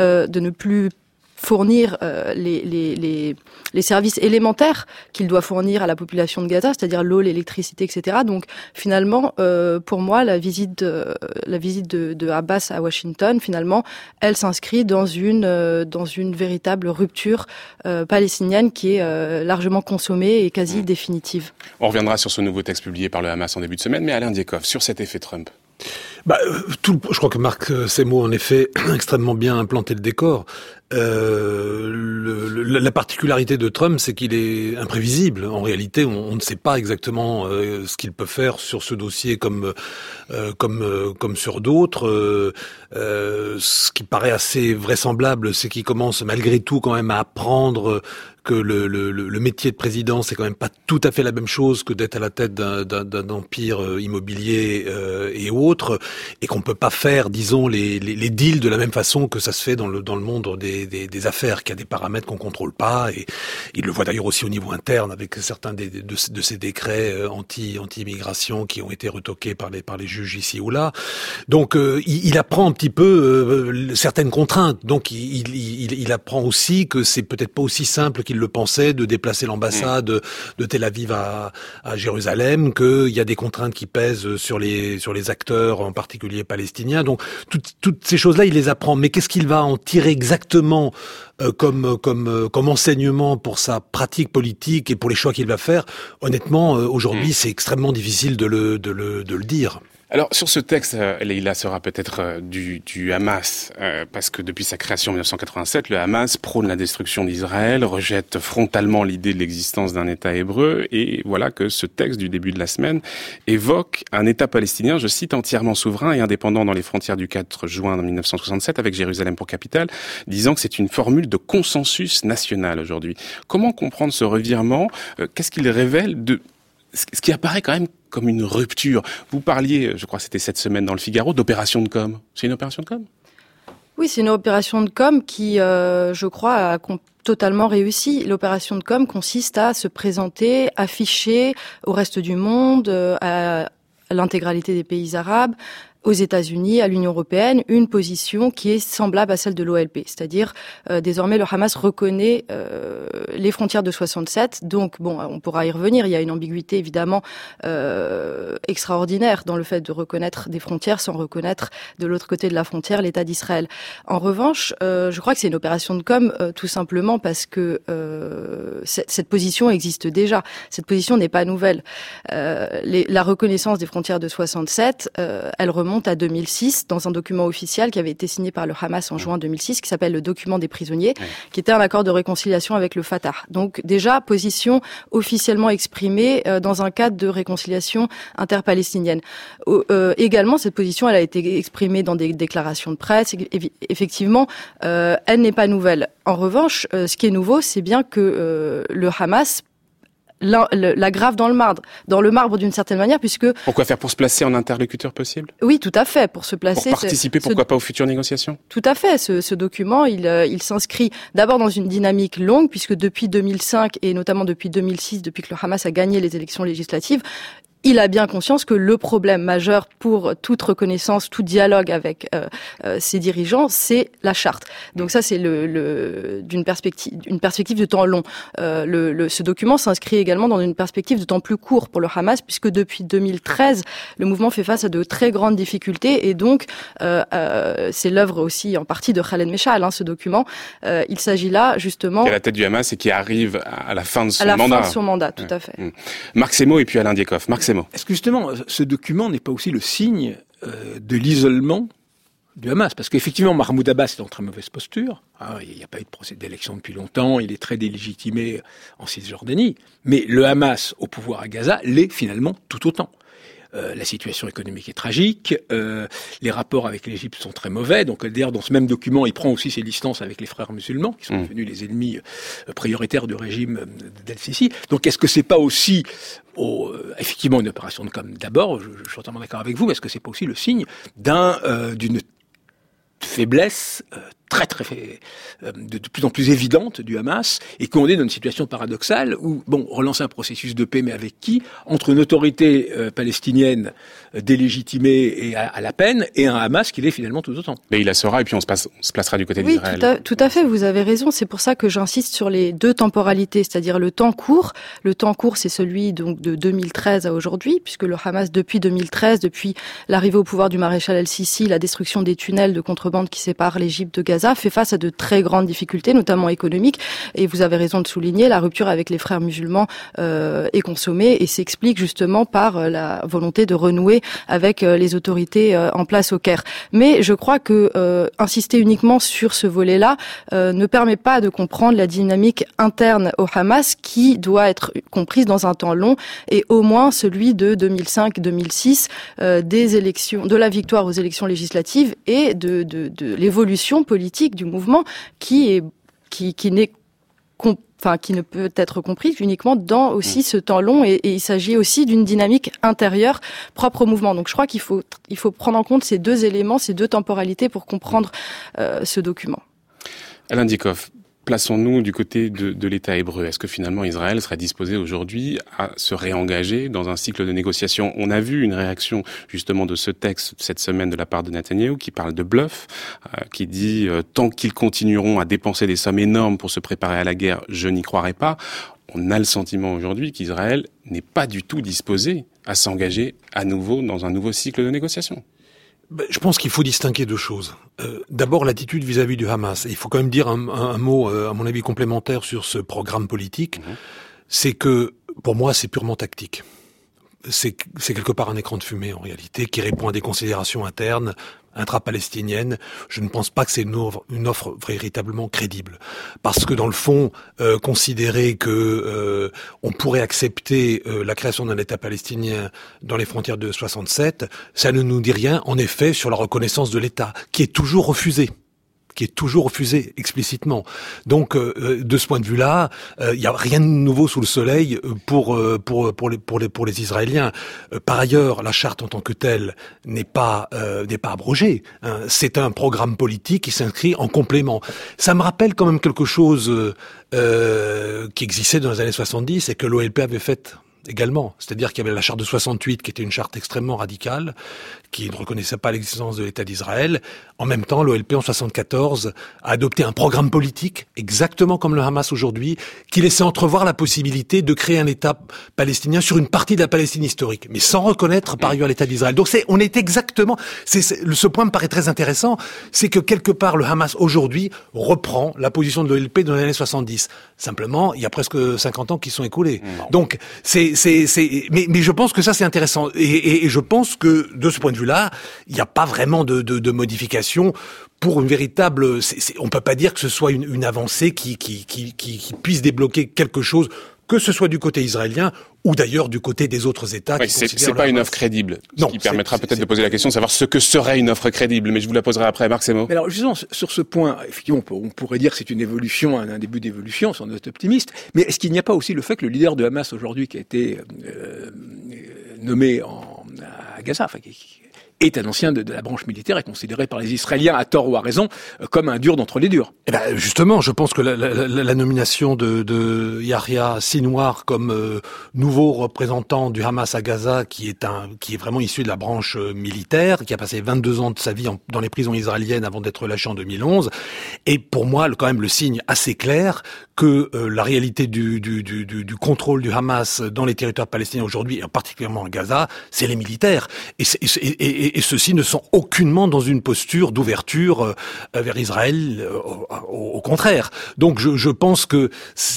[SPEAKER 8] fournir les services élémentaires qu'il doit fournir à la population de Gaza, c'est-à-dire l'eau, l'électricité, etc. Donc finalement, pour moi, la visite de Abbas à Washington, finalement, elle s'inscrit dans une véritable rupture palestinienne qui est largement consommée et quasi définitive.
[SPEAKER 1] On reviendra sur ce nouveau texte publié par le Hamas en début de semaine, mais Alain Dikoff, sur cet effet Trump.
[SPEAKER 9] Je crois que Marc Semo, en effet, extrêmement bien implanté le décor. La particularité de Trump, c'est qu'il est imprévisible. En réalité, on ne sait pas exactement ce qu'il peut faire sur ce dossier comme sur d'autres. Ce qui paraît assez vraisemblable, c'est qu'il commence malgré tout quand même à apprendre que le métier de président, c'est quand même pas tout à fait la même chose que d'être à la tête d'un empire immobilier et autres, et qu'on peut pas faire, disons, les deals de la même façon que ça se fait dans le monde des affaires, qu'il y a des paramètres qu'on contrôle pas, et il le voit d'ailleurs aussi au niveau interne avec certains de ces décrets anti-immigration qui ont été retoqués par les juges ici ou là. Donc il apprend un petit peu certaines contraintes. Donc il apprend aussi que c'est peut-être pas aussi simple qu'il le pensait de déplacer l'ambassade de Tel Aviv à Jérusalem, qu'il y a des contraintes qui pèsent sur les acteurs, en particulier palestiniens. Donc toutes ces choses-là, il les apprend. Mais qu'est-ce qu'il va en tirer exactement comme enseignement pour sa pratique politique et pour les choix qu'il va faire? Honnêtement, aujourd'hui, c'est extrêmement difficile de le dire.
[SPEAKER 1] Alors, sur ce texte, Leïla sera peut-être du Hamas, parce que depuis sa création en 1987, le Hamas prône la destruction d'Israël, rejette frontalement l'idée de l'existence d'un État hébreu, et voilà que ce texte du début de la semaine évoque un État palestinien, je cite, entièrement souverain et indépendant dans les frontières du 4 juin 1967, avec Jérusalem pour capitale, disant que c'est une formule de consensus national aujourd'hui. Comment comprendre ce revirement? Qu'est-ce qu'il révèle de ce qui apparaît quand même comme une rupture? Vous parliez, je crois que c'était cette semaine dans le Figaro, d'opération de com. C'est une opération de com?
[SPEAKER 8] Oui, c'est une opération de com qui, je crois, a totalement réussi. L'opération de com consiste à se présenter, afficher au reste du monde, à l'intégralité des pays arabes, aux États-Unis, à l'Union européenne, une position qui est semblable à celle de l'OLP. C'est-à-dire, désormais, le Hamas reconnaît les frontières de 67. Donc, on pourra y revenir. Il y a une ambiguïté, évidemment, extraordinaire dans le fait de reconnaître des frontières sans reconnaître de l'autre côté de la frontière l'État d'Israël. En revanche, je crois que c'est une opération de com', tout simplement parce que cette position existe déjà. Cette position n'est pas nouvelle. La reconnaissance des frontières de 67, elle remonte à 2006 dans un document officiel qui avait été signé par le Hamas en juin 2006, qui s'appelle le document des prisonniers, qui était un accord de réconciliation avec le Fatah. Donc déjà, position officiellement exprimée dans un cadre de réconciliation interpalestinienne. Également, cette position, elle a été exprimée dans des déclarations de presse. Effectivement, elle n'est pas nouvelle. En revanche, ce qui est nouveau, c'est bien que le Hamas la grave dans le marbre d'une certaine manière, puisque...
[SPEAKER 1] Pourquoi faire? Pour se placer en interlocuteur possible?
[SPEAKER 8] Oui, tout à fait, pour se placer...
[SPEAKER 1] Pour participer, pourquoi pas aux futures négociations?
[SPEAKER 8] Tout à fait, ce document, il s'inscrit d'abord dans une dynamique longue, puisque depuis 2005, et notamment depuis 2006, depuis que le Hamas a gagné les élections législatives, il a bien conscience que le problème majeur pour toute reconnaissance, tout dialogue avec ses dirigeants, c'est la charte. Donc ça, c'est une perspective de temps long. Ce document s'inscrit également dans une perspective de temps plus court pour le Hamas, puisque depuis 2013, le mouvement fait face à de très grandes difficultés, et donc c'est l'œuvre aussi en partie de Khaled Meshal, ce document. Il s'agit là justement...
[SPEAKER 1] Qui est à la tête du Hamas et qui arrive à la fin de son mandat.
[SPEAKER 8] À la fin de son mandat, tout à fait.
[SPEAKER 1] Marc Semo et puis Alain Diekhoff. Marc Semo.
[SPEAKER 7] Est-ce que justement, ce document n'est pas aussi le signe de l'isolement du Hamas? Parce qu'effectivement, Mahmoud Abbas est en très mauvaise posture. Il n'y a pas eu de procès d'élection depuis longtemps. Il est très délégitimé en Cisjordanie. Mais le Hamas au pouvoir à Gaza l'est finalement tout autant. La situation économique est tragique, les rapports avec l'Égypte sont très mauvais, donc d'ailleurs dans ce même document il prend aussi ses distances avec les frères musulmans qui sont devenus les ennemis prioritaires du régime d'El-Sisi. Donc est-ce que c'est pas aussi effectivement une opération de com' d'abord, je suis entièrement d'accord avec vous, mais est-ce que c'est pas aussi le signe d'une faiblesse de plus en plus évidente du Hamas, et qu'on est dans une situation paradoxale où, relancer un processus de paix, mais avec qui? Entre une autorité palestinienne délégitimée et à la peine, et un Hamas qui l'est finalement tout autant.
[SPEAKER 1] Mais il la sera, et puis on se placera du côté d'Israël.
[SPEAKER 8] Oui, tout à fait, vous avez raison. C'est pour ça que j'insiste sur les deux temporalités, c'est-à-dire le temps court. Le temps court, c'est celui donc de 2013 à aujourd'hui, puisque le Hamas, depuis 2013, depuis l'arrivée au pouvoir du maréchal El-Sisi, la destruction des tunnels de contrebande qui séparent l'Égypte de Gaza, fait face à de très grandes difficultés, notamment économiques. Et vous avez raison de souligner, la rupture avec les frères musulmans est consommée et s'explique justement par la volonté de renouer avec les autorités en place au Caire. Mais je crois que insister uniquement sur ce volet-là ne permet pas de comprendre la dynamique interne au Hamas qui doit être comprise dans un temps long, et au moins celui de 2005-2006, des élections, de la victoire aux élections législatives et de l'évolution politique du mouvement qui ne peut être comprise uniquement dans aussi ce temps long, et il s'agit aussi d'une dynamique intérieure propre au mouvement. Donc je crois qu'il faut prendre en compte ces deux éléments, ces deux temporalités pour comprendre ce document.
[SPEAKER 1] Alain Diekhoff, plaçons-nous du côté de l'État hébreu. Est-ce que finalement Israël serait disposé aujourd'hui à se réengager dans un cycle de négociation? On a vu une réaction justement de ce texte cette semaine de la part de Netanyahou qui parle de bluff, qui dit tant qu'ils continueront à dépenser des sommes énormes pour se préparer à la guerre, je n'y croirai pas. On a le sentiment aujourd'hui qu'Israël n'est pas du tout disposé à s'engager à nouveau dans un nouveau cycle de négociation.
[SPEAKER 9] Je pense qu'il faut distinguer deux choses. D'abord, l'attitude vis-à-vis du Hamas. Et il faut quand même dire un mot, à mon avis, complémentaire sur ce programme politique. C'est que, pour moi, c'est purement tactique. C'est quelque part un écran de fumée, en réalité, qui répond à des considérations internes, intra-palestinienne. Je ne pense pas que c'est une offre véritablement crédible. Parce que, dans le fond, considérer que on pourrait accepter la création d'un État palestinien dans les frontières de 67, ça ne nous dit rien, en effet, sur la reconnaissance de l'État, qui est toujours refusée. Explicitement. Donc, de ce point de vue-là, il y a rien de nouveau sous le soleil pour les Israéliens. Par ailleurs, la charte en tant que telle n'est pas abrogée. Hein. C'est un programme politique qui s'inscrit en complément. Ça me rappelle quand même quelque chose qui existait dans les années 70 et que l'OLP avait fait également. C'est-à-dire qu'il y avait la charte de 68 qui était une charte extrêmement radicale, qui ne reconnaissait pas l'existence de l'État d'Israël. En même temps, l'OLP en 74 a adopté un programme politique, exactement comme le Hamas aujourd'hui, qui laissait entrevoir la possibilité de créer un État palestinien sur une partie de la Palestine historique, mais sans reconnaître par ailleurs l'État d'Israël. Donc on est exactement... ce point me paraît très intéressant, c'est que quelque part le Hamas aujourd'hui reprend la position de l'OLP dans les années 70. Simplement, il y a presque 50 ans qui sont écoulés. Donc mais je pense que ça c'est intéressant et je pense que de ce point de vue-là, il n'y a pas vraiment de modification pour une véritable. On peut pas dire que ce soit une avancée qui puisse débloquer quelque chose, que ce soit du côté israélien ou d'ailleurs du côté des autres États.
[SPEAKER 1] Oui, c'est pas une offre crédible. Ce qui permettra peut-être de poser la question de savoir ce que serait une offre crédible. Mais je vous la poserai après, Marc Semo.
[SPEAKER 7] Mais alors justement, sur ce point, effectivement, on pourrait dire que c'est une évolution, un début d'évolution, si on est optimiste. Mais est-ce qu'il n'y a pas aussi le fait que le leader de Hamas aujourd'hui, qui a été nommé à Gaza, enfin, qui est un ancien de la branche militaire, est considéré par les Israéliens, à tort ou à raison, comme un dur d'entre les durs.
[SPEAKER 9] Eh ben justement, je pense que la nomination de Yahya Sinwar comme nouveau représentant du Hamas à Gaza, qui est vraiment issu de la branche militaire, qui a passé 22 ans de sa vie dans les prisons israéliennes avant d'être relâché en 2011, est pour moi quand même le signe assez clair que la réalité du contrôle du Hamas dans les territoires palestiniens aujourd'hui, et particulièrement à Gaza, c'est les militaires. Et ceux-ci ne sont aucunement dans une posture d'ouverture vers Israël, au contraire. Donc je pense que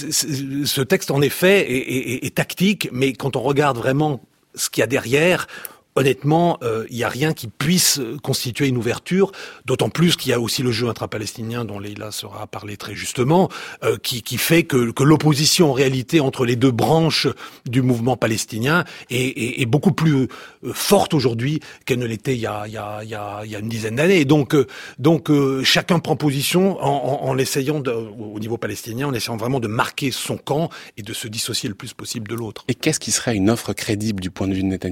[SPEAKER 9] ce texte, en effet, est tactique, mais quand on regarde vraiment ce qu'il y a derrière, honnêtement, il n'y a rien qui puisse constituer une ouverture, d'autant plus qu'il y a aussi le jeu intra-palestinien dont Leïla sera parlé très justement, qui fait que l'opposition en réalité entre les deux branches du mouvement palestinien est beaucoup plus forte aujourd'hui qu'elle ne l'était il y a une dizaine d'années. Donc chacun prend position en essayant au niveau palestinien, en essayant vraiment de marquer son camp et de se dissocier le plus possible de l'autre.
[SPEAKER 1] Et qu'est-ce qui serait une offre crédible du point de vue de Netanyahou ?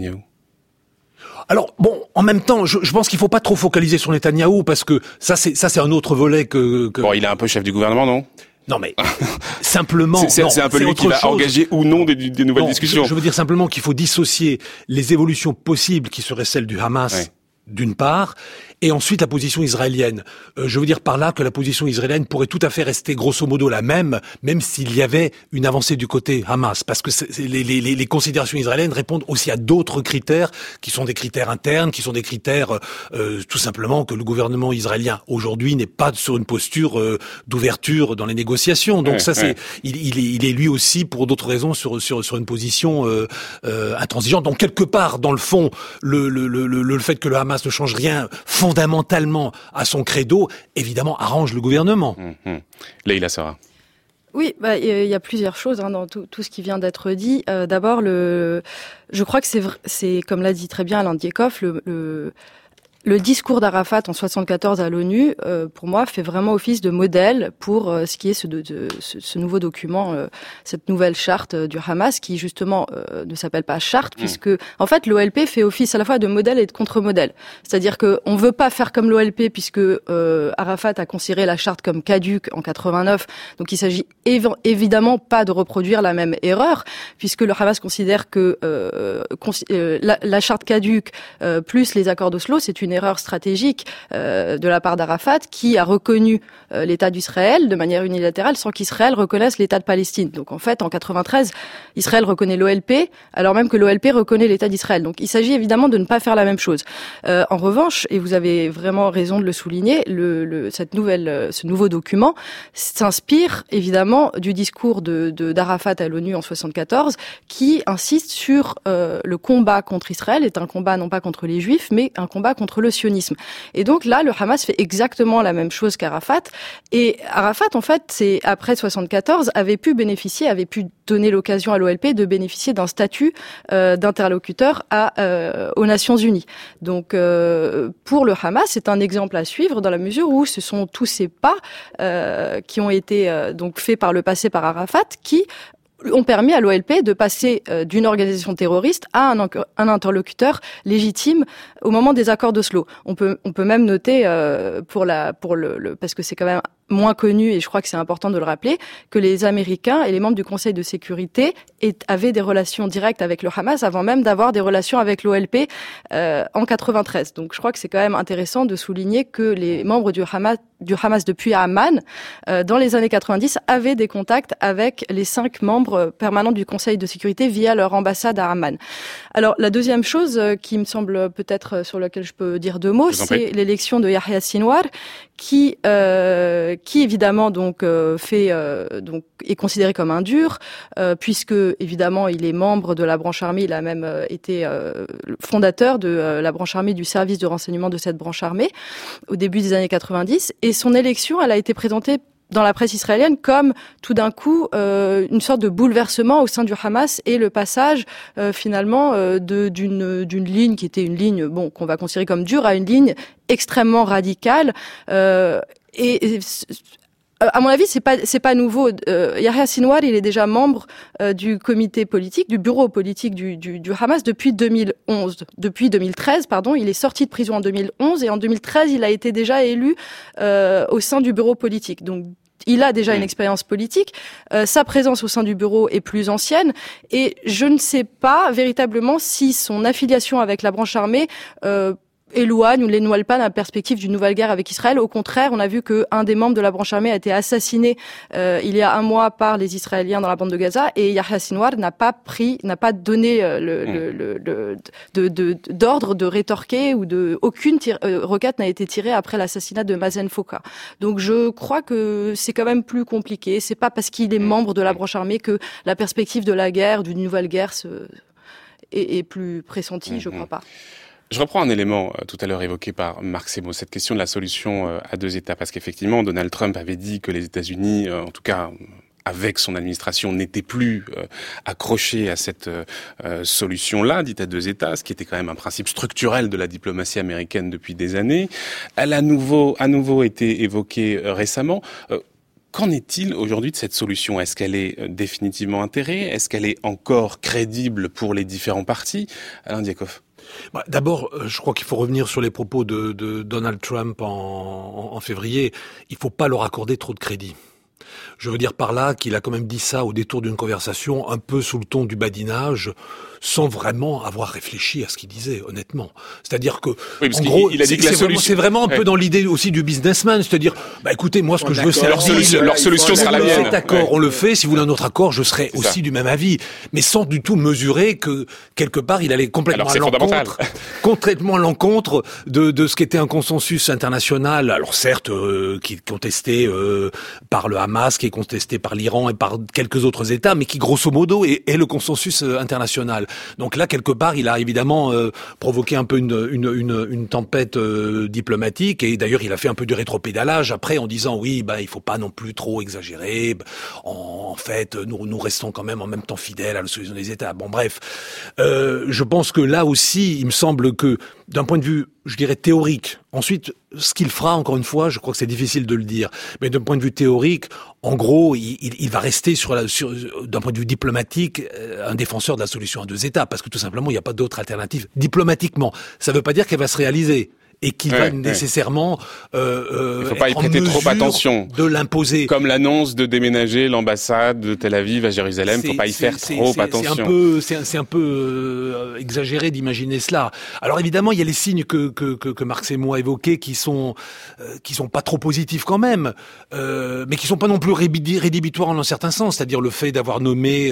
[SPEAKER 9] Alors bon, en même temps, je pense qu'il faut pas trop focaliser sur Netanyahou parce que ça c'est un autre volet que...
[SPEAKER 1] Bon, il est un peu chef du gouvernement, non ?
[SPEAKER 9] Non mais simplement,
[SPEAKER 1] c'est un peu lui qui va engager ou non des nouvelles discussions.
[SPEAKER 9] Je veux dire simplement qu'il faut dissocier les évolutions possibles qui seraient celles du Hamas d'une part, et ensuite la position israélienne. Je veux dire par là que la position israélienne pourrait tout à fait rester grosso modo la même s'il y avait une avancée du côté Hamas, parce que les considérations israéliennes répondent aussi à d'autres critères qui sont des critères internes, qui sont des critères tout simplement que le gouvernement israélien aujourd'hui n'est pas sur une posture d'ouverture dans les négociations. Donc il est lui aussi pour d'autres raisons sur une position intransigeante. Donc quelque part dans le fond, le fait que le Hamas ne change rien fondamentalement à son credo, évidemment, arrange le gouvernement.
[SPEAKER 1] Leïla Sarah.
[SPEAKER 8] Oui, il y a plusieurs choses dans tout ce qui vient d'être dit. D'abord, je crois que c'est comme l'a dit très bien Alain Diekhoff, le discours d'Arafat en 74 à l'ONU, pour moi, fait vraiment office de modèle pour ce qui est ce nouveau document, cette nouvelle charte du Hamas, qui justement ne s'appelle pas charte, puisque en fait l'OLP fait office à la fois de modèle et de contre-modèle. C'est-à-dire que on veut pas faire comme l'OLP, puisque Arafat a considéré la charte comme caduque en 89. Donc il s'agit évidemment pas de reproduire la même erreur, puisque le Hamas considère que la charte caduque plus les accords d'Oslo, c'est une erreur stratégique de la part d'Arafat, qui a reconnu l'État d'Israël de manière unilatérale sans qu'Israël reconnaisse l'État de Palestine. Donc en fait, en 93, Israël reconnaît l'OLP, alors même que l'OLP reconnaît l'État d'Israël. Donc il s'agit évidemment de ne pas faire la même chose. En revanche, et vous avez vraiment raison de le souligner, ce nouveau document s'inspire évidemment du discours d'Arafat à l'ONU en 74, qui insiste sur le combat contre Israël est un combat non pas contre les Juifs, mais un combat contre le sionisme. Et donc là, le Hamas fait exactement la même chose qu'Arafat. Et Arafat, en fait, après 74, avait pu donner l'occasion à l'OLP de bénéficier d'un statut d'interlocuteur aux Nations Unies. Donc, pour le Hamas, c'est un exemple à suivre dans la mesure où ce sont tous ces pas qui ont été donc faits par le passé par Arafat qui ont permis à l'OLP de passer d'une organisation terroriste à un interlocuteur légitime au moment des accords d'Oslo. On peut même noter parce que c'est quand même moins connu, et je crois que c'est important de le rappeler, que les Américains et les membres du Conseil de sécurité avaient des relations directes avec le Hamas avant même d'avoir des relations avec l'OLP en 93. Donc je crois que c'est quand même intéressant de souligner que les membres du Hamas depuis Amman, dans les années 90, avaient des contacts avec les 5 membres permanents du Conseil de sécurité via leur ambassade à Amman. Alors la deuxième chose qui me semble peut-être sur laquelle je peux dire 2 mots, c'est l'élection de Yahya Sinwar, qui évidemment donc est considéré comme un dur, puisque évidemment il est membre de la branche armée, il a même été fondateur de la branche armée, du service de renseignement de cette branche armée au début des années 90, et son élection, elle a été présentée dans la presse israélienne comme tout d'un coup une sorte de bouleversement au sein du Hamas et le passage finalement d'une ligne qui était une ligne qu'on va considérer comme dure à une ligne extrêmement radicale et à mon avis, c'est pas nouveau. Yahya Sinwar, il est déjà membre du comité politique, du bureau politique du Hamas depuis 2011. Depuis 2013, pardon. Il est sorti de prison en 2011 et en 2013, il a été déjà élu au sein du bureau politique. Donc, il a déjà une expérience politique. Sa présence au sein du bureau est plus ancienne et je ne sais pas véritablement si son affiliation avec la branche armée éloigne ou l'éloigne pas la perspective d'une nouvelle guerre avec Israël. Au contraire, on a vu qu'un des membres de la branche armée a été assassiné il y a un mois par les Israéliens dans la bande de Gaza, et Yahya Sinwar n'a pas donné d'ordre de rétorquer, ou aucune roquette n'a été tirée après l'assassinat de Mazen Foka. Donc je crois que c'est quand même plus compliqué. C'est pas parce qu'il est membre de la branche armée que la perspective de la guerre, d'une nouvelle guerre est plus pressentie, je crois pas.
[SPEAKER 1] Je reprends un élément tout à l'heure évoqué par Marc Semo, cette question de la solution à 2 États, parce qu'effectivement, Donald Trump avait dit que les États-Unis, en tout cas avec son administration, n'étaient plus accrochés à cette solution-là, dite à 2 États, ce qui était quand même un principe structurel de la diplomatie américaine depuis des années. Elle a à nouveau été évoquée récemment. Qu'en est-il aujourd'hui de cette solution ? Est-ce qu'elle est définitivement enterrée ? Est-ce qu'elle est encore crédible pour les différents partis ? Alain Diakov.
[SPEAKER 9] D'abord, je crois qu'il faut revenir sur les propos de Donald Trump en février. Il faut pas leur accorder trop de crédit. Je veux dire par là qu'il a quand même dit ça au détour d'une conversation un peu sous le ton du badinage, sans vraiment avoir réfléchi à ce qu'il disait, honnêtement. C'est-à-dire que, en gros, il a dit que c'est vraiment un peu dans l'idée aussi du businessman, c'est-à-dire, écoutez, moi, ce que je veux, c'est
[SPEAKER 1] leur solution sera la mienne.
[SPEAKER 9] Cet accord, on le fait. Si vous voulez un autre accord, je serai aussi du même avis, mais sans du tout mesurer que quelque part, il allait complètement à l'encontre de ce qu'était un consensus international. Alors certes, qui est contesté par le Hamas, qui est contesté par l'Iran et par quelques autres États, mais qui grosso modo est le consensus international. Donc là, quelque part, il a évidemment provoqué un peu une tempête diplomatique, et d'ailleurs, il a fait un peu du rétropédalage après en disant oui, il faut pas non plus trop exagérer. En fait, nous restons quand même en même temps fidèles à la solution des États. Bon, bref, je pense que là aussi, il me semble que d'un point de vue, je dirais, théorique. Ensuite, ce qu'il fera, encore une fois, je crois que c'est difficile de le dire, mais d'un point de vue théorique, en gros, il va rester d'un point de vue diplomatique, un défenseur de la solution à 2 États, parce que tout simplement, il n'y a pas d'autre alternative. Diplomatiquement, ça ne veut pas dire qu'elle va se réaliser. Et qui va nécessairement
[SPEAKER 1] il faut pas y prêter trop attention
[SPEAKER 9] de l'imposer.
[SPEAKER 1] Comme l'annonce de déménager l'ambassade de Tel Aviv à Jérusalem, faut pas y faire trop attention.
[SPEAKER 9] C'est un peu exagéré d'imaginer cela. Alors évidemment, il y a les signes que Marc Semo a évoqués qui sont pas trop positifs quand même, mais qui sont pas non plus rédhibitoires en un certain sens, c'est-à-dire le fait d'avoir nommé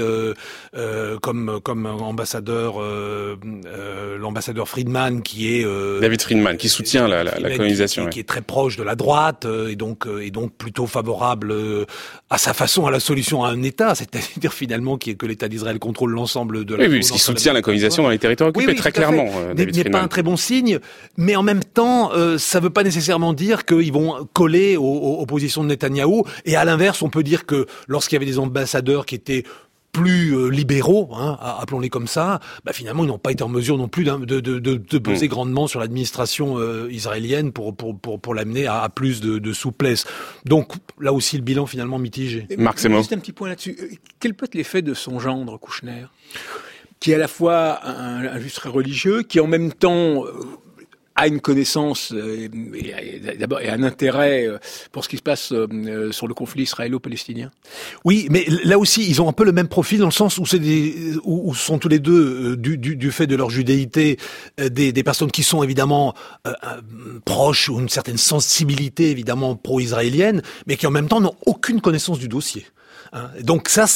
[SPEAKER 9] comme ambassadeur l'ambassadeur Friedman, qui est
[SPEAKER 1] David Friedman, qui soutient la colonisation,
[SPEAKER 9] qui est très proche de la droite et donc plutôt favorable à sa façon à la solution à un État, c'est-à-dire finalement que l'État d'Israël contrôle l'ensemble de la.
[SPEAKER 1] Oui, parce qu'il soutient la colonisation dans les territoires occupés, très clairement.
[SPEAKER 9] David Friedman n'est pas un très bon signe, mais en même temps, ça veut pas nécessairement dire qu'ils vont coller aux positions de Netanyahou. Et à l'inverse, on peut dire que lorsqu'il y avait des ambassadeurs qui étaient plus libéraux, appelons-les comme ça, finalement ils n'ont pas été en mesure non plus de peser grandement sur l'administration israélienne pour l'amener à plus de souplesse. Donc là aussi le bilan finalement mitigé.
[SPEAKER 1] Marc Semo.
[SPEAKER 7] Juste un petit point là-dessus. Quel peut être l'effet de son gendre Kouchner, qui est à la fois un juge très religieux, qui en même temps a une connaissance d'abord et un intérêt pour ce qui se passe sur le conflit israélo-palestinien.
[SPEAKER 9] Oui, mais là aussi, ils ont un peu le même profil dans le sens où où sont tous les deux du fait de leur judéité des personnes qui sont évidemment proches ou une certaine sensibilité évidemment pro-israélienne, mais qui en même temps n'ont aucune connaissance du dossier. Donc ça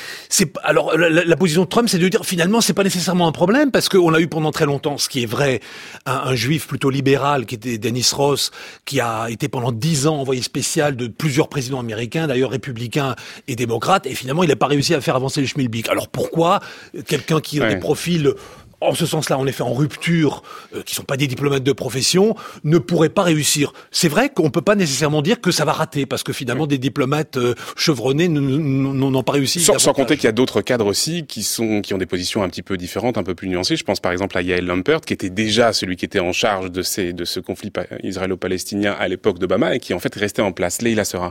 [SPEAKER 9] alors la position de Trump, c'est de dire finalement c'est pas nécessairement un problème parce qu'on a eu pendant très longtemps, ce qui est vrai, un juif plutôt libéral qui était Dennis Ross, qui a été pendant 10 ans envoyé spécial de plusieurs présidents américains, d'ailleurs républicains et démocrates, et finalement il n'a pas réussi à faire avancer le schmilblick. Alors pourquoi quelqu'un qui a des profils en ce sens-là, en effet, en rupture, qui sont pas des diplomates de profession, ne pourraient pas réussir. C'est vrai qu'on peut pas nécessairement dire que ça va rater, parce que finalement, des diplomates chevronnés n'ont pas réussi.
[SPEAKER 1] Sans compter qu'il y a d'autres cadres aussi qui ont des positions un petit peu différentes, un peu plus nuancées. Je pense par exemple à Yael Lampert, qui était déjà celui qui était en charge de ce conflit israélo-palestinien à l'époque d'Obama et qui en fait restait en place. Leila Serra.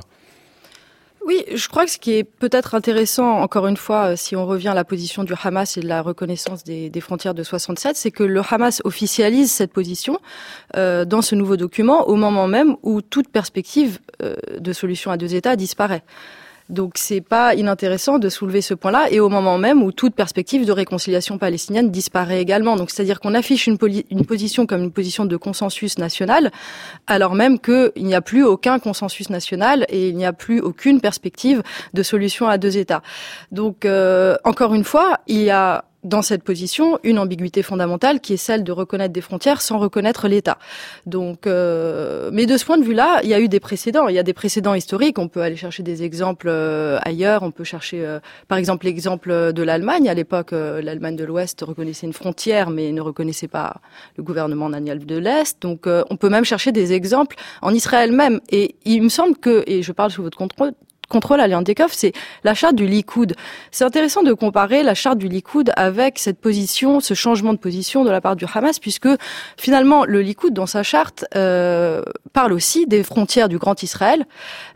[SPEAKER 8] Oui, je crois que ce qui est peut-être intéressant, encore une fois, si on revient à la position du Hamas et de la reconnaissance des frontières de 67, c'est que le Hamas officialise cette position dans ce nouveau document au moment même où toute perspective de solution à 2 États disparaît. Donc c'est pas inintéressant de soulever ce point-là et au moment même où toute perspective de réconciliation palestinienne disparaît également. Donc c'est-à-dire qu'on affiche une position comme une position de consensus national alors même qu'il n'y a plus aucun consensus national et il n'y a plus aucune perspective de solution à 2 États. Donc encore une fois, il y a dans cette position une ambiguïté fondamentale qui est celle de reconnaître des frontières sans reconnaître l'État. Donc, mais de ce point de vue-là, il y a eu des précédents. Il y a des précédents historiques. On peut aller chercher des exemples ailleurs. On peut chercher, par exemple, l'exemple de l'Allemagne. À l'époque, l'Allemagne de l'Ouest reconnaissait une frontière, mais ne reconnaissait pas le gouvernement national de l'Est. Donc, on peut même chercher des exemples en Israël même. Et il me semble que, et je parle sous votre contrôle, à Léon Dekov, c'est la charte du Likoud. C'est intéressant de comparer la charte du Likoud avec cette position, ce changement de position de la part du Hamas, puisque finalement le Likoud, dans sa charte, parle aussi des frontières du Grand Israël.